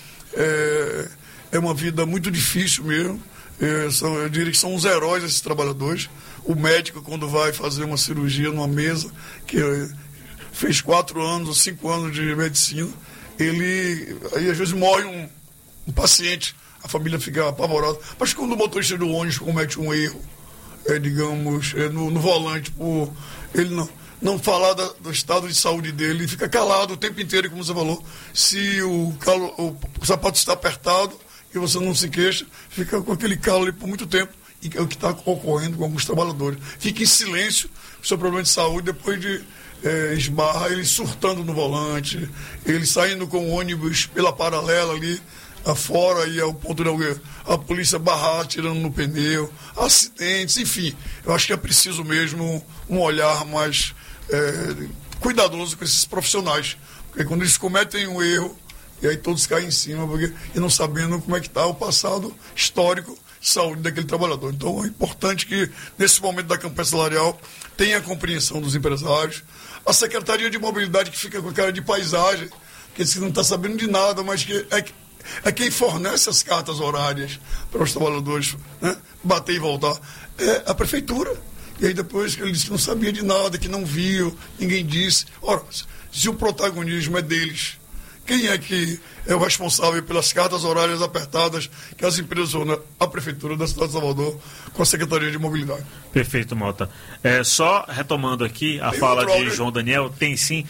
[SPEAKER 2] é uma vida muito difícil mesmo. Eu diria que são os heróis esses trabalhadores. O médico, quando vai fazer uma cirurgia numa mesa, que fez 4 anos ou 5 anos de medicina, aí às vezes morre um paciente, a família fica apavorada. Mas quando o motorista do ônibus comete um erro, digamos, no volante, por ele não falar do estado de saúde dele, ele fica calado o tempo inteiro, como você falou. Se o sapato está apertado e você não se queixa, fica com aquele calo ali por muito tempo, e é o que está ocorrendo com alguns trabalhadores. Fica em silêncio o seu problema de saúde, depois de esbarra ele surtando no volante, ele saindo com o ônibus pela paralela ali afora, e ao ponto de a polícia barrar, tirando no pneu, acidentes, enfim. Eu acho que é preciso mesmo um olhar mais cuidadoso com esses profissionais, porque quando eles cometem um erro, e aí todos caem em cima, e não sabendo como é que está o passado histórico de saúde daquele trabalhador. Então é importante que, nesse momento da campanha salarial, tenha a compreensão dos empresários. A Secretaria de Mobilidade, que fica com a cara de paisagem, que não está sabendo de nada, mas que é quem fornece as cartas horárias para os trabalhadores, né, bater e voltar. É a prefeitura. E aí depois ele disse que não sabia de nada, que não viu, ninguém disse. Ora, se o protagonismo é deles, quem é que é o responsável pelas cartas horárias apertadas que as empresas usam? A Prefeitura da cidade de Salvador, com a Secretaria de Mobilidade.
[SPEAKER 3] Perfeito, Mota. Só retomando aqui a fala de João Daniel, tem sim,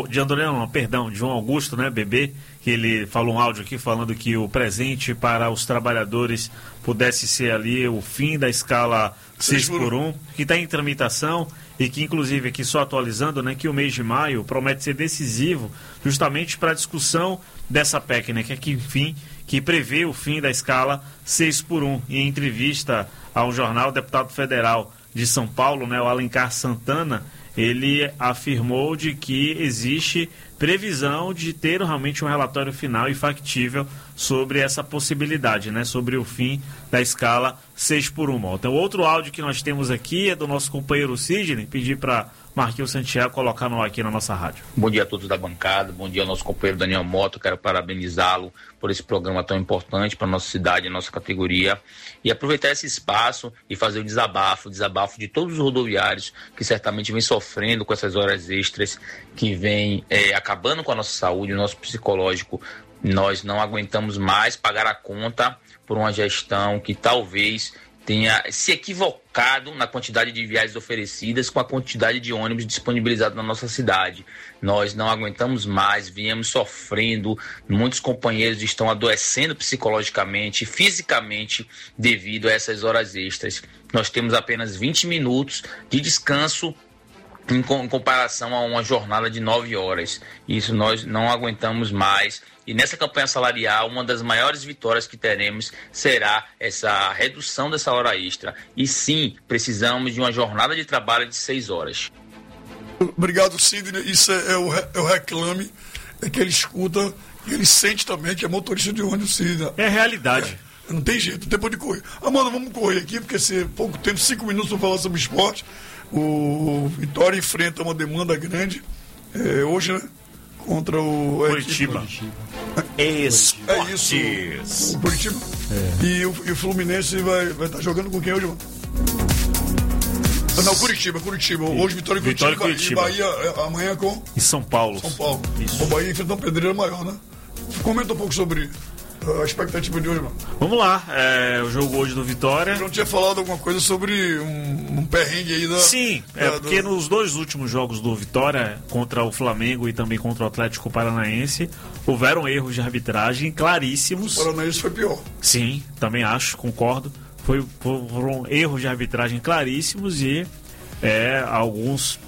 [SPEAKER 3] de João Augusto, né, bebê, que ele falou um áudio aqui falando que o presente para os trabalhadores pudesse ser ali o fim da escala 6x1, que está em tramitação, e que, inclusive, aqui só atualizando, né, que o mês de maio promete ser decisivo justamente para a discussão dessa PEC, né, que prevê o fim da escala 6x1. E em entrevista ao jornal, o deputado federal de São Paulo, né, o Alencar Santana, ele afirmou de que existe previsão de ter realmente um relatório final e factível sobre essa possibilidade, né, sobre o fim da escala 6x1. Então, outro áudio que nós temos aqui é do nosso companheiro Sidney, pedir para Marquinhos Santiago colocar aqui na nossa rádio.
[SPEAKER 6] Bom dia a todos da bancada, bom dia ao nosso companheiro Daniel Mota, quero parabenizá-lo por esse programa tão importante para a nossa cidade, a nossa categoria, e aproveitar esse espaço e fazer o desabafo de todos os rodoviários que certamente vêm sofrendo com essas horas extras, que vêm acabando com a nossa saúde, o nosso psicológico. Nós não aguentamos mais pagar a conta por uma gestão que talvez tenha se equivocado na quantidade de viagens oferecidas com a quantidade de ônibus disponibilizados na nossa cidade. Nós não aguentamos mais, viemos sofrendo, muitos companheiros estão adoecendo psicologicamente, fisicamente, devido a essas horas extras. Nós temos apenas 20 minutos de descanso em comparação a uma jornada de 9 horas. Isso nós não aguentamos mais. E nessa campanha salarial, uma das maiores vitórias que teremos será essa redução dessa hora extra. E sim, precisamos de uma jornada de trabalho de 6 horas.
[SPEAKER 2] Obrigado, Sidney. Isso é o reclame que ele escuta e ele sente também, que é motorista de ônibus, Sidney.
[SPEAKER 3] É realidade.
[SPEAKER 2] Não tem jeito, tempo de correr. Amanda, vamos correr aqui, porque se pouco tempo, 5 minutos para falar sobre esporte. O Vitória enfrenta uma demanda grande hoje, né? Contra o
[SPEAKER 3] Curitiba.
[SPEAKER 6] Esportes.
[SPEAKER 2] É isso. O Curitiba. E o Fluminense vai estar jogando com quem hoje, mano? Não, Curitiba. Hoje Vitória e Curitiba. E Bahia amanhã com?
[SPEAKER 3] Em São Paulo.
[SPEAKER 2] Isso. O Bahia enfrenta uma pedreira maior, né? Comenta um pouco sobre a expectativa de hoje, mano.
[SPEAKER 3] Vamos lá, o jogo hoje do Vitória.
[SPEAKER 2] Eu não tinha falado alguma coisa sobre um perrengue aí da...
[SPEAKER 3] Sim, porque nos 2 últimos jogos do Vitória, contra o Flamengo e também contra o Atlético Paranaense, houveram erros de arbitragem claríssimos.
[SPEAKER 2] O Paranaense foi pior.
[SPEAKER 3] Sim, também acho, concordo. Foram erros de arbitragem claríssimos e alguns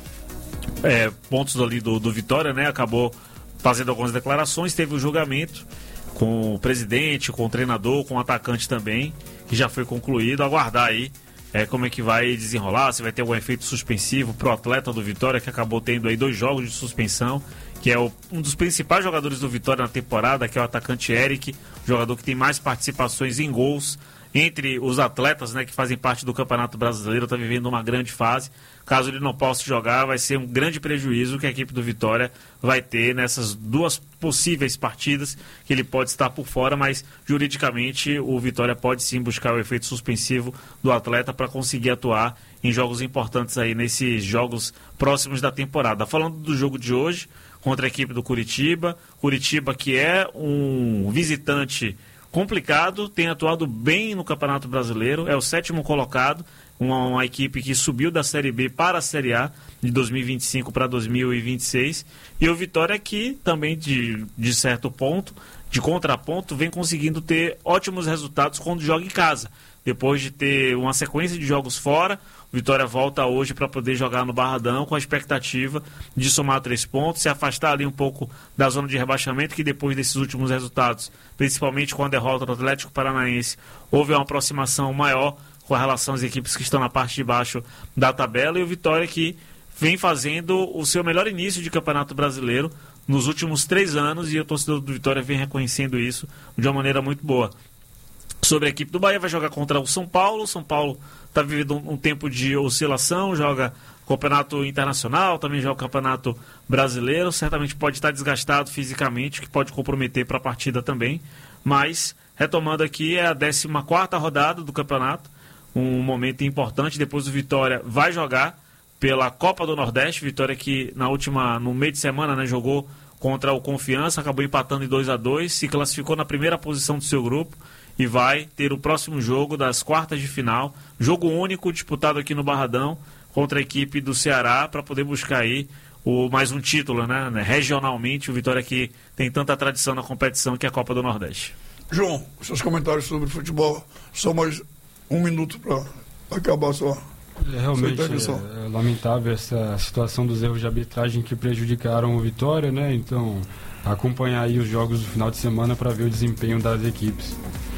[SPEAKER 3] pontos ali do Vitória, né? Acabou fazendo algumas declarações, teve o julgamento com o presidente, com o treinador, com o atacante também, que já foi concluído. Aguardar aí como é que vai desenrolar, se vai ter algum efeito suspensivo pro atleta do Vitória, que acabou tendo aí 2 jogos de suspensão, que é um dos principais jogadores do Vitória na temporada, que é o atacante Eric, jogador que tem mais participações em gols entre os atletas, né, que fazem parte do Campeonato Brasileiro, está vivendo uma grande fase. Caso ele não possa jogar, vai ser um grande prejuízo que a equipe do Vitória vai ter nessas 2 possíveis partidas, que ele pode estar por fora, mas juridicamente o Vitória pode sim buscar o efeito suspensivo do atleta para conseguir atuar em jogos importantes aí, nesses jogos próximos da temporada. Falando do jogo de hoje, contra a equipe do Curitiba que é um visitante complicado, tem atuado bem no Campeonato Brasileiro, é o 7º colocado, uma equipe que subiu da Série B para a Série A de 2025 para 2026, e o Vitória que também de certo ponto, de contraponto, vem conseguindo ter ótimos resultados quando joga em casa. Depois de ter uma sequência de jogos fora, o Vitória volta hoje para poder jogar no Barradão com a expectativa de somar 3 pontos, se afastar ali um pouco da zona de rebaixamento, que depois desses últimos resultados, principalmente com a derrota do Atlético Paranaense, houve uma aproximação maior com relação às equipes que estão na parte de baixo da tabela, e o Vitória que vem fazendo o seu melhor início de Campeonato Brasileiro nos últimos 3 anos, e o torcedor do Vitória vem reconhecendo isso de uma maneira muito boa. Sobre a equipe do Bahia, vai jogar contra o São Paulo. São Paulo está vivendo um tempo de oscilação, joga campeonato internacional, também joga campeonato brasileiro, certamente pode estar desgastado fisicamente, que pode comprometer para a partida também, mas retomando aqui, é a 14ª rodada do campeonato, um momento importante. Depois o Vitória vai jogar pela Copa do Nordeste, Vitória que no meio de semana, né, jogou contra o Confiança, acabou empatando em 2-2, se classificou na primeira posição do seu grupo, e vai ter o próximo jogo das quartas de final, jogo único disputado aqui no Barradão contra a equipe do Ceará, para poder buscar aí mais um título, né? Regionalmente, o Vitória que tem tanta tradição na competição, que é a Copa do Nordeste.
[SPEAKER 2] João, seus comentários sobre futebol, só mais 1 minuto para acabar sua
[SPEAKER 1] realmente é lamentável essa situação dos erros de arbitragem que prejudicaram o Vitória, né? Então, acompanhar aí os jogos do final de semana para ver o desempenho das equipes.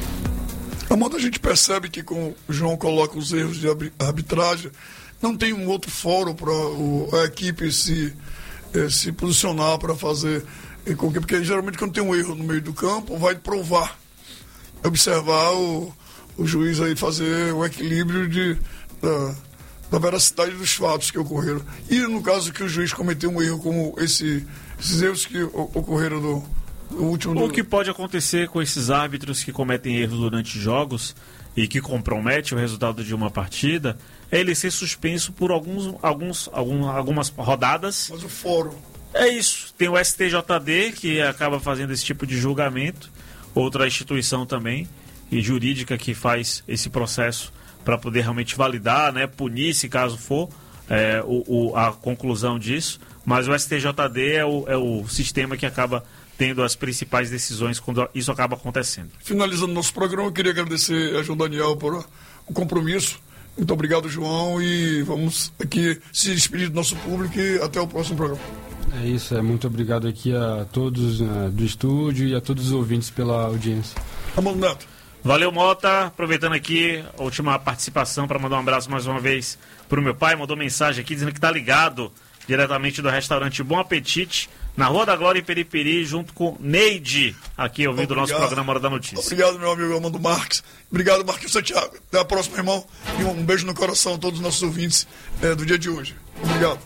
[SPEAKER 2] A modo a gente percebe que, como o João coloca os erros de arbitragem, não tem um outro fórum para a equipe se posicionar para fazer, porque geralmente quando tem um erro no meio do campo, vai provar, observar o juiz aí fazer o equilíbrio da veracidade dos fatos que ocorreram. E no caso que o juiz cometeu um erro como esses erros que ocorreram do último...
[SPEAKER 3] O que pode acontecer com esses árbitros que cometem erros durante jogos e que comprometem o resultado de uma partida é ele ser suspenso por algumas rodadas.
[SPEAKER 2] Mas o fórum...
[SPEAKER 3] É isso. Tem o STJD que acaba fazendo esse tipo de julgamento, outra instituição também, e jurídica, que faz esse processo para poder realmente validar, né, punir, se caso for, a conclusão disso. Mas o STJD é o sistema que acaba tendo as principais decisões quando isso acaba acontecendo.
[SPEAKER 2] Finalizando nosso programa, eu queria agradecer a João Daniel por o compromisso. Muito obrigado, João, e vamos aqui se despedir do nosso público e até o próximo programa.
[SPEAKER 1] É isso, muito obrigado aqui a todos do estúdio e a todos os ouvintes pela audiência.
[SPEAKER 2] Amado Neto.
[SPEAKER 3] Valeu, Mota. Aproveitando aqui a última participação para mandar um abraço mais uma vez para o meu pai. Mandou mensagem aqui dizendo que está ligado diretamente do restaurante Bom Apetite, na Rua da Glória, em Periperi, junto com Neide, aqui ouvindo o nosso programa Hora da Notícia.
[SPEAKER 2] Obrigado, meu amigo Armando Marques. Obrigado, Marquinhos Santiago. Até a próxima, irmão. E um beijo no coração a todos os nossos ouvintes do dia de hoje. Obrigado.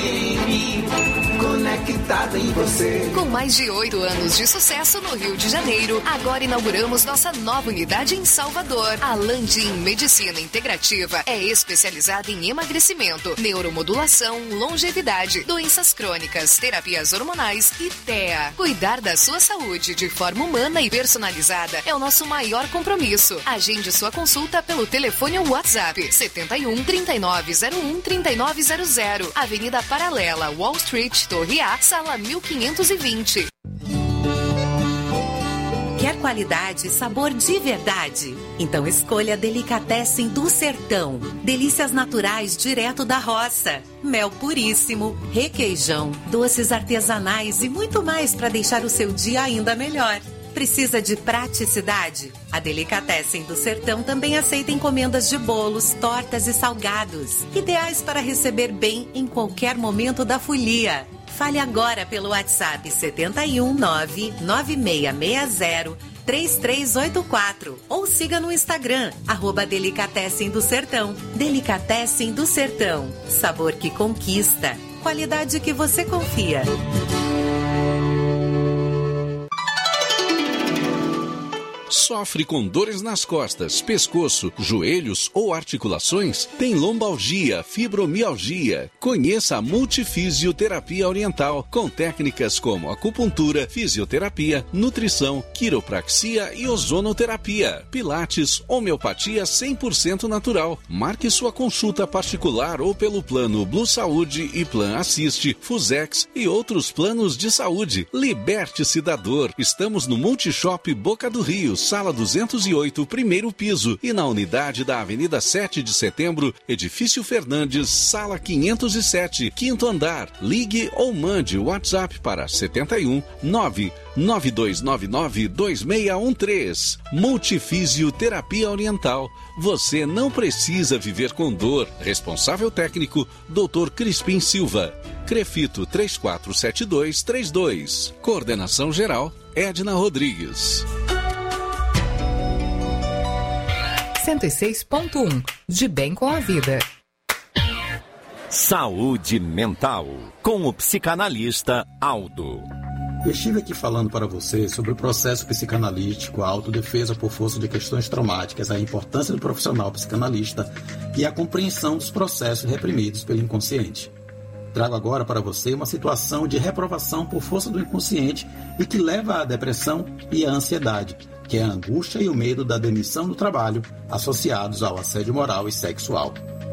[SPEAKER 7] Conectada em você.
[SPEAKER 8] Com mais de 8 anos de sucesso no Rio de Janeiro, agora inauguramos nossa nova unidade em Salvador. A Landim Medicina Integrativa é especializada em emagrecimento, neuromodulação, longevidade, doenças crônicas, terapias hormonais e TEA. Cuidar da sua saúde de forma humana e personalizada é o nosso maior compromisso. Agende sua consulta pelo telefone ou WhatsApp 71 3901 3900, Avenida Paralela, Wall Street, Torre A, sala 1520.
[SPEAKER 9] Quer qualidade e sabor de verdade? Então escolha Delicatessen do Sertão. Delícias naturais direto da roça. Mel puríssimo, requeijão, doces artesanais e muito mais para deixar o seu dia ainda melhor. Precisa de praticidade? A Delicatessen do Sertão também aceita encomendas de bolos, tortas e salgados, ideais para receber bem em qualquer momento da folia. Fale agora pelo WhatsApp 719-9660-3384 ou siga no Instagram, @Delicatessen do Sertão. Delicatessen do Sertão. Sabor que conquista. Qualidade que você confia.
[SPEAKER 10] Sofre com dores nas costas, pescoço, joelhos ou articulações? Tem lombalgia, fibromialgia? Conheça a Multifisioterapia Oriental, com técnicas como acupuntura, fisioterapia, nutrição, quiropraxia e ozonoterapia, pilates, homeopatia 100% natural. Marque sua consulta particular ou pelo plano Blue Saúde e Plan Assiste, Fusex e outros planos de saúde. Liberte-se da dor. Estamos no Multishop Boca do Rio, Sala 208, primeiro piso, e na unidade da Avenida 7 de Setembro, Edifício Fernandes, Sala 507, quinto andar. Ligue ou mande o WhatsApp para 71 99299 2613. Multifisioterapia Oriental. Você não precisa viver com dor. Responsável técnico, Dr. Crispim Silva. Crefito 347232. Coordenação geral, Edna Rodrigues.
[SPEAKER 11] 106.1. De bem com a vida.
[SPEAKER 12] Saúde mental, com o psicanalista Aldo.
[SPEAKER 13] Eu estive aqui falando para você sobre o processo psicanalítico, a autodefesa por força de questões traumáticas, a importância do profissional psicanalista e a compreensão dos processos reprimidos pelo inconsciente. Trago agora para você uma situação de reprovação por força do inconsciente e que leva à depressão e à ansiedade, que é a angústia e o medo da demissão do trabalho associados ao assédio moral e sexual.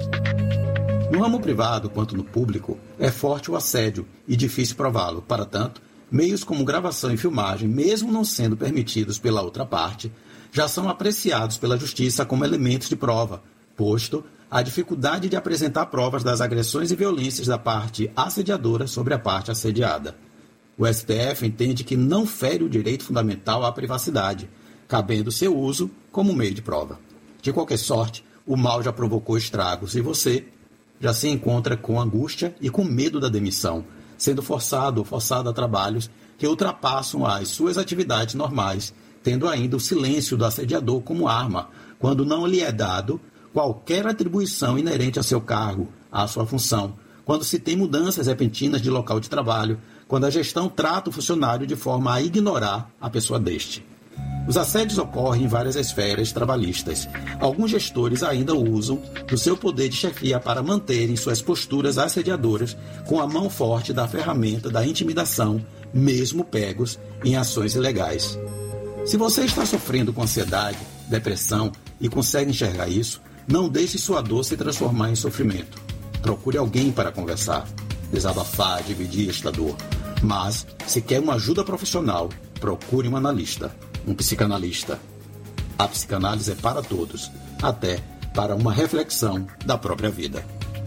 [SPEAKER 13] No ramo privado quanto no público, é forte o assédio e difícil prová-lo. Para tanto, meios como gravação e filmagem, mesmo não sendo permitidos pela outra parte, já são apreciados pela justiça como elementos de prova, posto a dificuldade de apresentar provas das agressões e violências da parte assediadora sobre a parte assediada. O STF entende que não fere o direito fundamental à privacidade, cabendo seu uso como meio de prova. De qualquer sorte, o mal já provocou estragos e você já se encontra com angústia e com medo da demissão, sendo forçado ou forçada a trabalhos que ultrapassam as suas atividades normais, tendo ainda o silêncio do assediador como arma, quando não lhe é dado qualquer atribuição inerente a seu cargo, à sua função, quando se tem mudanças repentinas de local de trabalho, quando a gestão trata o funcionário de forma a ignorar a pessoa deste. Os assédios ocorrem em várias esferas trabalhistas. Alguns gestores ainda usam do seu poder de chefia para manterem suas posturas assediadoras com a mão forte da ferramenta da intimidação, mesmo pegos em ações ilegais. Se você está sofrendo com ansiedade, depressão e consegue enxergar isso, não deixe sua dor se transformar em sofrimento. Procure alguém para conversar, desabafar, dividir esta dor. Mas, se quer uma ajuda profissional, procure um analista, um psicanalista. A psicanálise é para todos, até para uma reflexão da própria vida.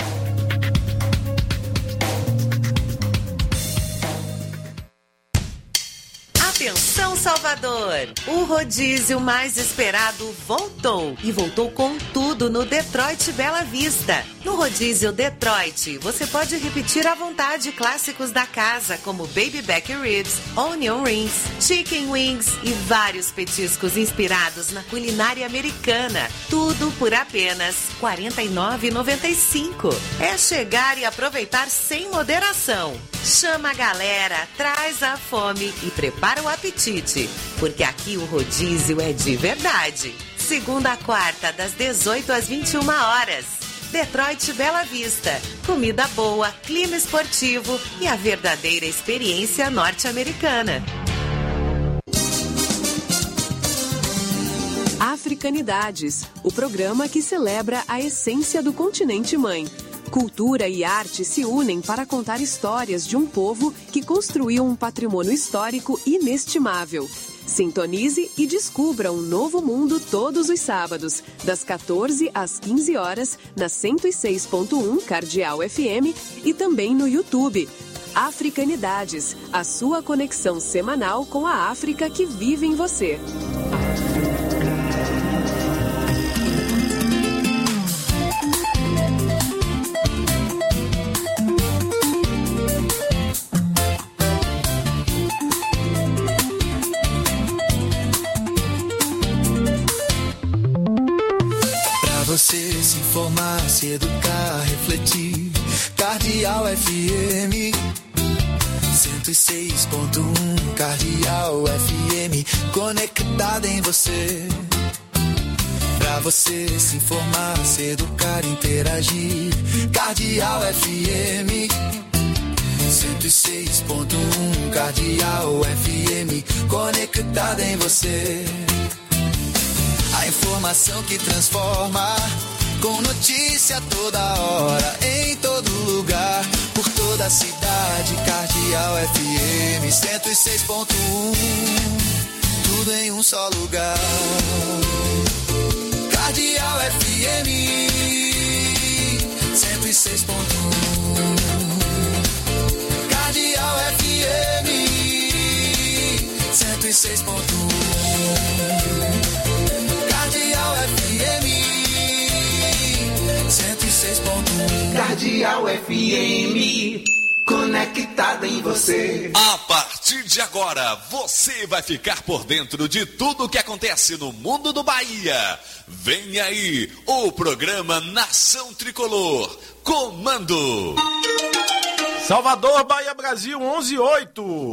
[SPEAKER 9] Atenção, Salvador! O rodízio mais esperado voltou. E voltou com tudo no Detroit Bela Vista. No Rodízio Detroit, você pode repetir à vontade clássicos da casa, como Baby Back Ribs, Onion Rings, Chicken Wings e vários petiscos inspirados na culinária americana. Tudo por apenas R$ 49,95. É chegar e aproveitar sem moderação. Chama a galera, traz a fome e prepara o apetite, porque aqui o rodízio é de verdade. Segunda a quarta, das 18 às 21 horas. Detroit Bela Vista. Comida boa, clima esportivo e a verdadeira experiência norte-americana.
[SPEAKER 14] Africanidades, o programa que celebra a essência do continente mãe. Cultura e arte se unem para contar histórias de um povo que construiu um patrimônio histórico inestimável. Sintonize e descubra um novo mundo todos os sábados, das 14 às 15 horas, na 106.1 Cardeal FM e também no YouTube. Africanidades, a sua conexão semanal com a África que vive em você.
[SPEAKER 15] Você se informar, se educar, refletir. Cardeal FM 106.1 Cardeal FM, conectada em você. Pra você se informar, se educar, interagir. Cardeal FM 106.1 Cardeal FM, conectada em você. A informação que transforma, com notícia toda hora, em todo lugar, por toda a cidade. Cardeal FM 106.1, tudo em um só lugar. Cardeal FM 106.1, Cardeal FM 106.1, Cardeal FM 106.1.
[SPEAKER 7] Cardeal FM, conectada em você.
[SPEAKER 16] A partir de agora, você vai ficar por dentro de tudo o que acontece no mundo do Bahia. Vem aí o programa Nação Tricolor. Comando.
[SPEAKER 17] Salvador, Bahia, Brasil, 11:08.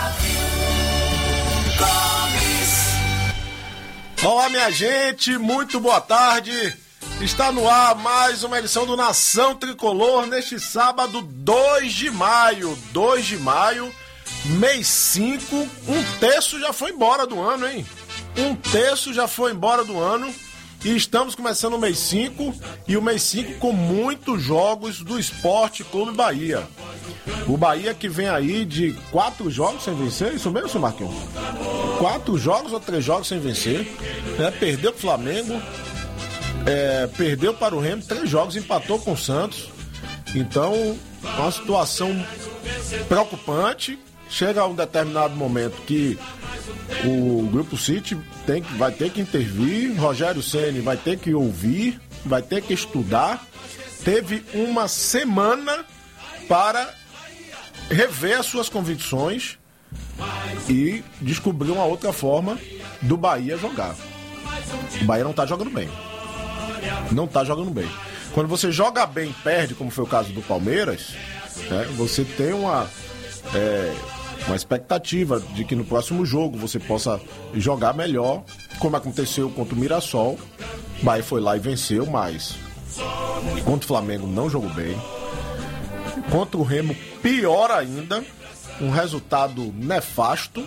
[SPEAKER 17] Olá, minha gente, muito boa tarde. Está no ar mais uma edição do Nação Tricolor neste sábado, 2 de maio. 2 de maio, mês 5. Um terço já foi embora do ano, hein? Um terço já foi embora do ano. E estamos começando o mês 5. E o mês 5 com muitos jogos do Esporte Clube Bahia. O Bahia que vem aí de 4 jogos sem vencer, isso mesmo, seu Marquinhos? 4 jogos ou 3 jogos sem vencer, né? Perdeu pro Flamengo, perdeu para o Remo, 3 jogos, empatou com o Santos. Então, uma situação preocupante. Chega a um determinado momento que o Grupo City vai ter que intervir, Rogério Ceni vai ter que ouvir, vai ter que estudar. Teve uma semana para rever as suas convicções e descobrir uma outra forma do Bahia jogar. O Bahia não está jogando bem. Não está jogando bem. Quando você joga bem e perde, como foi o caso do Palmeiras, né, você tem uma expectativa de que no próximo jogo você possa jogar melhor, como aconteceu contra o Mirassol. O Bahia foi lá e venceu, mas contra o Flamengo não jogou bem. Contra o Remo, pior ainda, um resultado nefasto.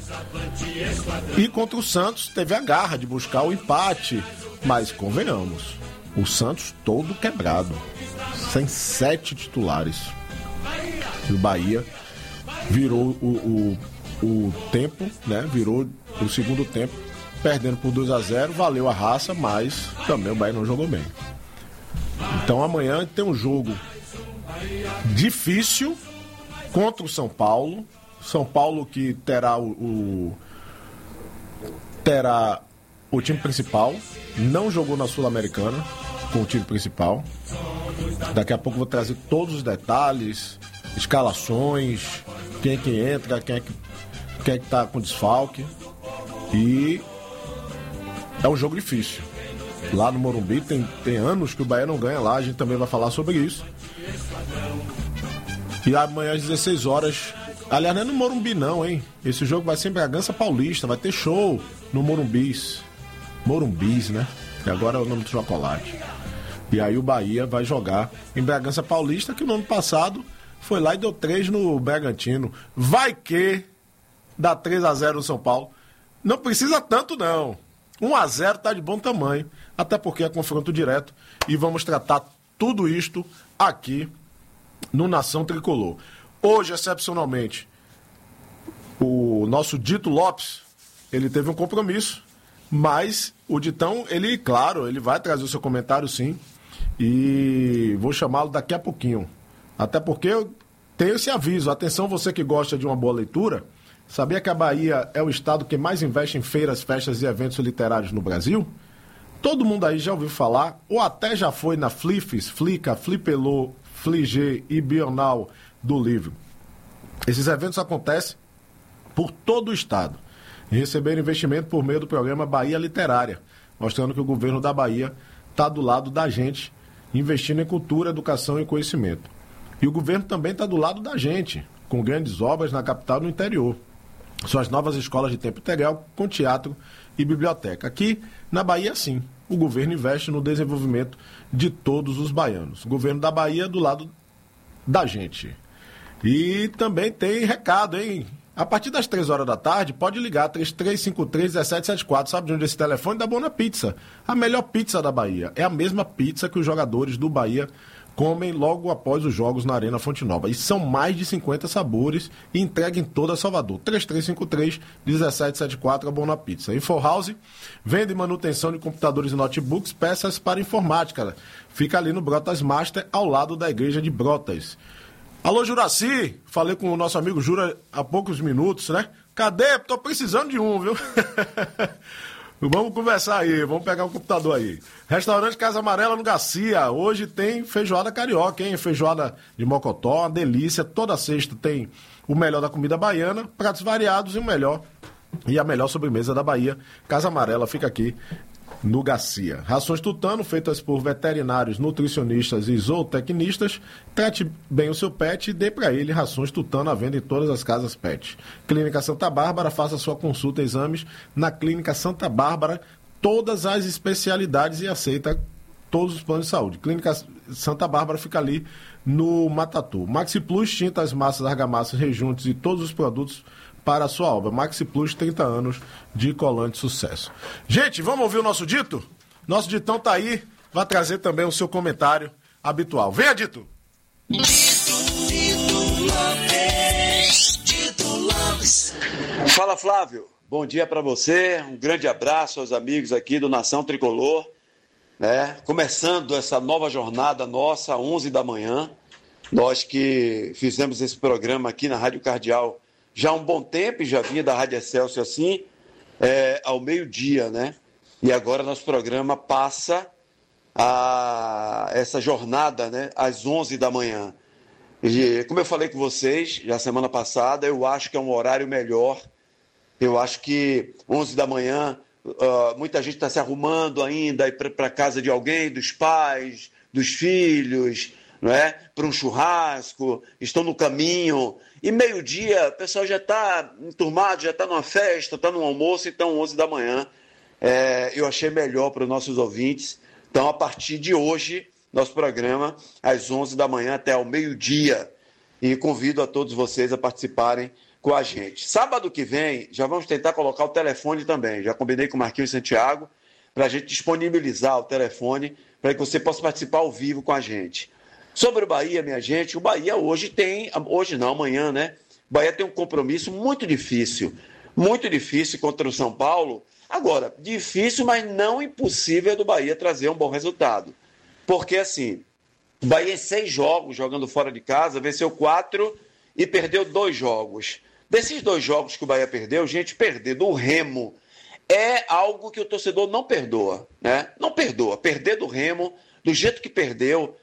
[SPEAKER 17] E contra o Santos teve a garra de buscar o empate, mas convenhamos, o Santos todo quebrado, sem 7 titulares. E o Bahia virou o tempo, né? Virou o segundo tempo, perdendo por 2-0, valeu a raça, mas também o Bahia não jogou bem. Então amanhã tem um jogo difícil contra o São Paulo. São Paulo que terá o time principal. Não jogou na Sul-Americana com o time principal. Daqui a pouco eu vou trazer todos os detalhes, escalações, quem é que entra, quem é que tá com desfalque. E é um jogo difícil. Lá no Morumbi tem anos que o Bahia não ganha lá, a gente também vai falar sobre isso. E amanhã às 16 horas, aliás, não é no Morumbi não, hein? Esse jogo vai ser em Bragança Paulista, vai ter show no Morumbis, né? E agora é o nome do chocolate. E aí o Bahia vai jogar em Bragança Paulista, que no ano passado foi lá e deu 3 no Bragantino. Vai que dá 3-0 no São Paulo. Não precisa tanto não. 1-0 tá de bom tamanho, até porque é confronto direto. E vamos tratar tudo isto aqui no Nação Tricolor. Hoje, excepcionalmente, o nosso Dito Lopes, ele teve um compromisso, mas o Ditão, ele vai trazer o seu comentário sim, e vou chamá-lo daqui a pouquinho. Até porque eu tenho esse aviso, atenção você que gosta de uma boa leitura, sabia que a Bahia é o estado que mais investe em feiras, festas e eventos literários no Brasil? Todo mundo aí já ouviu falar, ou até já foi na Flifes, Flica, Flipelô, Fligê e Bienal do Livro. Esses eventos acontecem por todo o estado e receberam investimento por meio do programa Bahia Literária, mostrando que o governo da Bahia está do lado da gente, investindo em cultura, educação e conhecimento. E o governo também está do lado da gente, com grandes obras na capital e no interior. São as novas escolas de tempo integral com teatro e biblioteca. Aqui na Bahia, sim, o governo investe no desenvolvimento de todos os baianos. O governo da Bahia do lado da gente. E também tem recado, hein? A partir das 3 horas da tarde, pode ligar 3353-1774. Sabe de onde é esse telefone? Da Bona Pizza. A melhor pizza da Bahia. É a mesma pizza que os jogadores do Bahia comem logo após os jogos na Arena Fonte Nova. E são mais de 50 sabores e entrega em toda Salvador. 3353-1774, a Bona Pizza. InfoHouse, vende manutenção de computadores e notebooks, peças para informática. Fica ali no Brotas Master, ao lado da igreja de Brotas. Alô, Juraci, falei com o nosso amigo Jura há poucos minutos, né? Cadê? Tô precisando de um, viu? Vamos conversar aí, vamos pegar o computador aí. Restaurante Casa Amarela no Garcia, hoje tem feijoada carioca, hein? Feijoada de mocotó, uma delícia. Toda sexta tem o melhor da comida baiana, pratos variados e a melhor sobremesa da Bahia. Casa Amarela fica aqui no Garcia. Rações Tutano, feitas por veterinários, nutricionistas e zootecnistas. Trate bem o seu pet e dê para ele rações Tutano à venda em todas as casas pet. Clínica Santa Bárbara, faça sua consulta e exames na Clínica Santa Bárbara, todas as especialidades e aceita todos os planos de saúde. Clínica Santa Bárbara fica ali no Matatu. Maxi Plus, tintas, massas, argamassas, rejuntos e todos os produtos para a sua obra. Maxi Plus, 30 anos de colante sucesso. Gente, vamos ouvir o nosso Dito? Nosso Ditão tá aí, vai trazer também o seu comentário habitual. Venha, Dito!
[SPEAKER 18] Dito Lopes. Fala, Flávio. Bom dia para você. Um grande abraço aos amigos aqui do Nação Tricolor. Começando essa nova jornada nossa, 11 da manhã. Nós que fizemos esse programa aqui na Rádio Cardeal já há um bom tempo, e já vinha da Rádio Excelsior assim, ao meio-dia, né? E agora nosso programa passa essa jornada, né, às 11 da manhã. E, como eu falei com vocês, já semana passada, eu acho que é um horário melhor. Eu acho que 11 da manhã, muita gente está se arrumando ainda para casa de alguém, dos pais, dos filhos, não é? Para um churrasco, estão no caminho. E meio-dia, o pessoal já está enturmado, já está numa festa, está no almoço, então 11 da manhã. Eu achei melhor para os nossos ouvintes. Então, a partir de hoje, nosso programa, às 11 da manhã até ao meio-dia. E convido a todos vocês a participarem com a gente. Sábado que vem, já vamos tentar colocar o telefone também. Já combinei com o Marquinhos Santiago para a gente disponibilizar o telefone para que você possa participar ao vivo com a gente. Sobre o Bahia, minha gente, o Bahia amanhã, né? O Bahia tem um compromisso muito difícil contra o São Paulo. Agora, difícil, mas não impossível do Bahia trazer um bom resultado. Porque, assim, o Bahia em 6 jogos, jogando fora de casa, venceu 4 e perdeu 2 jogos. Desses 2 jogos que o Bahia perdeu, gente, perder do Remo é algo que o torcedor não perdoa, né? Não perdoa. Perder do Remo, do jeito que perdeu,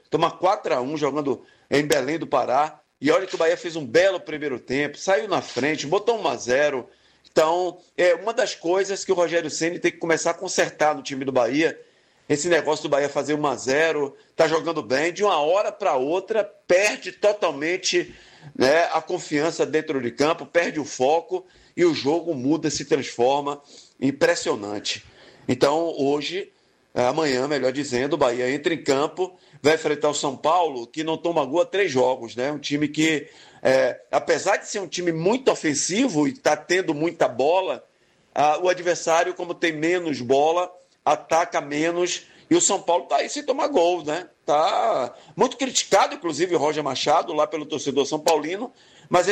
[SPEAKER 18] toma 4-1 jogando em Belém do Pará. E olha que o Bahia fez um belo primeiro tempo, saiu na frente, botou 1-0. Então, é uma das coisas que o Rogério Ceni tem que começar a consertar no time do Bahia. Esse negócio do Bahia fazer 1-0, tá jogando bem, de uma hora para outra, perde totalmente, né, a confiança dentro de campo, perde o foco e o jogo muda, se transforma. Impressionante. Então, hoje, amanhã, melhor dizendo, o Bahia entra em campo, vai enfrentar o São Paulo, que não toma gol há 3 jogos, né? Um time que, apesar de ser um time muito ofensivo e está tendo muita bola, o adversário, como tem menos bola, ataca menos, e o São Paulo está aí sem tomar gol, né? Está muito criticado, inclusive, o Roger Machado, lá pelo torcedor são paulino,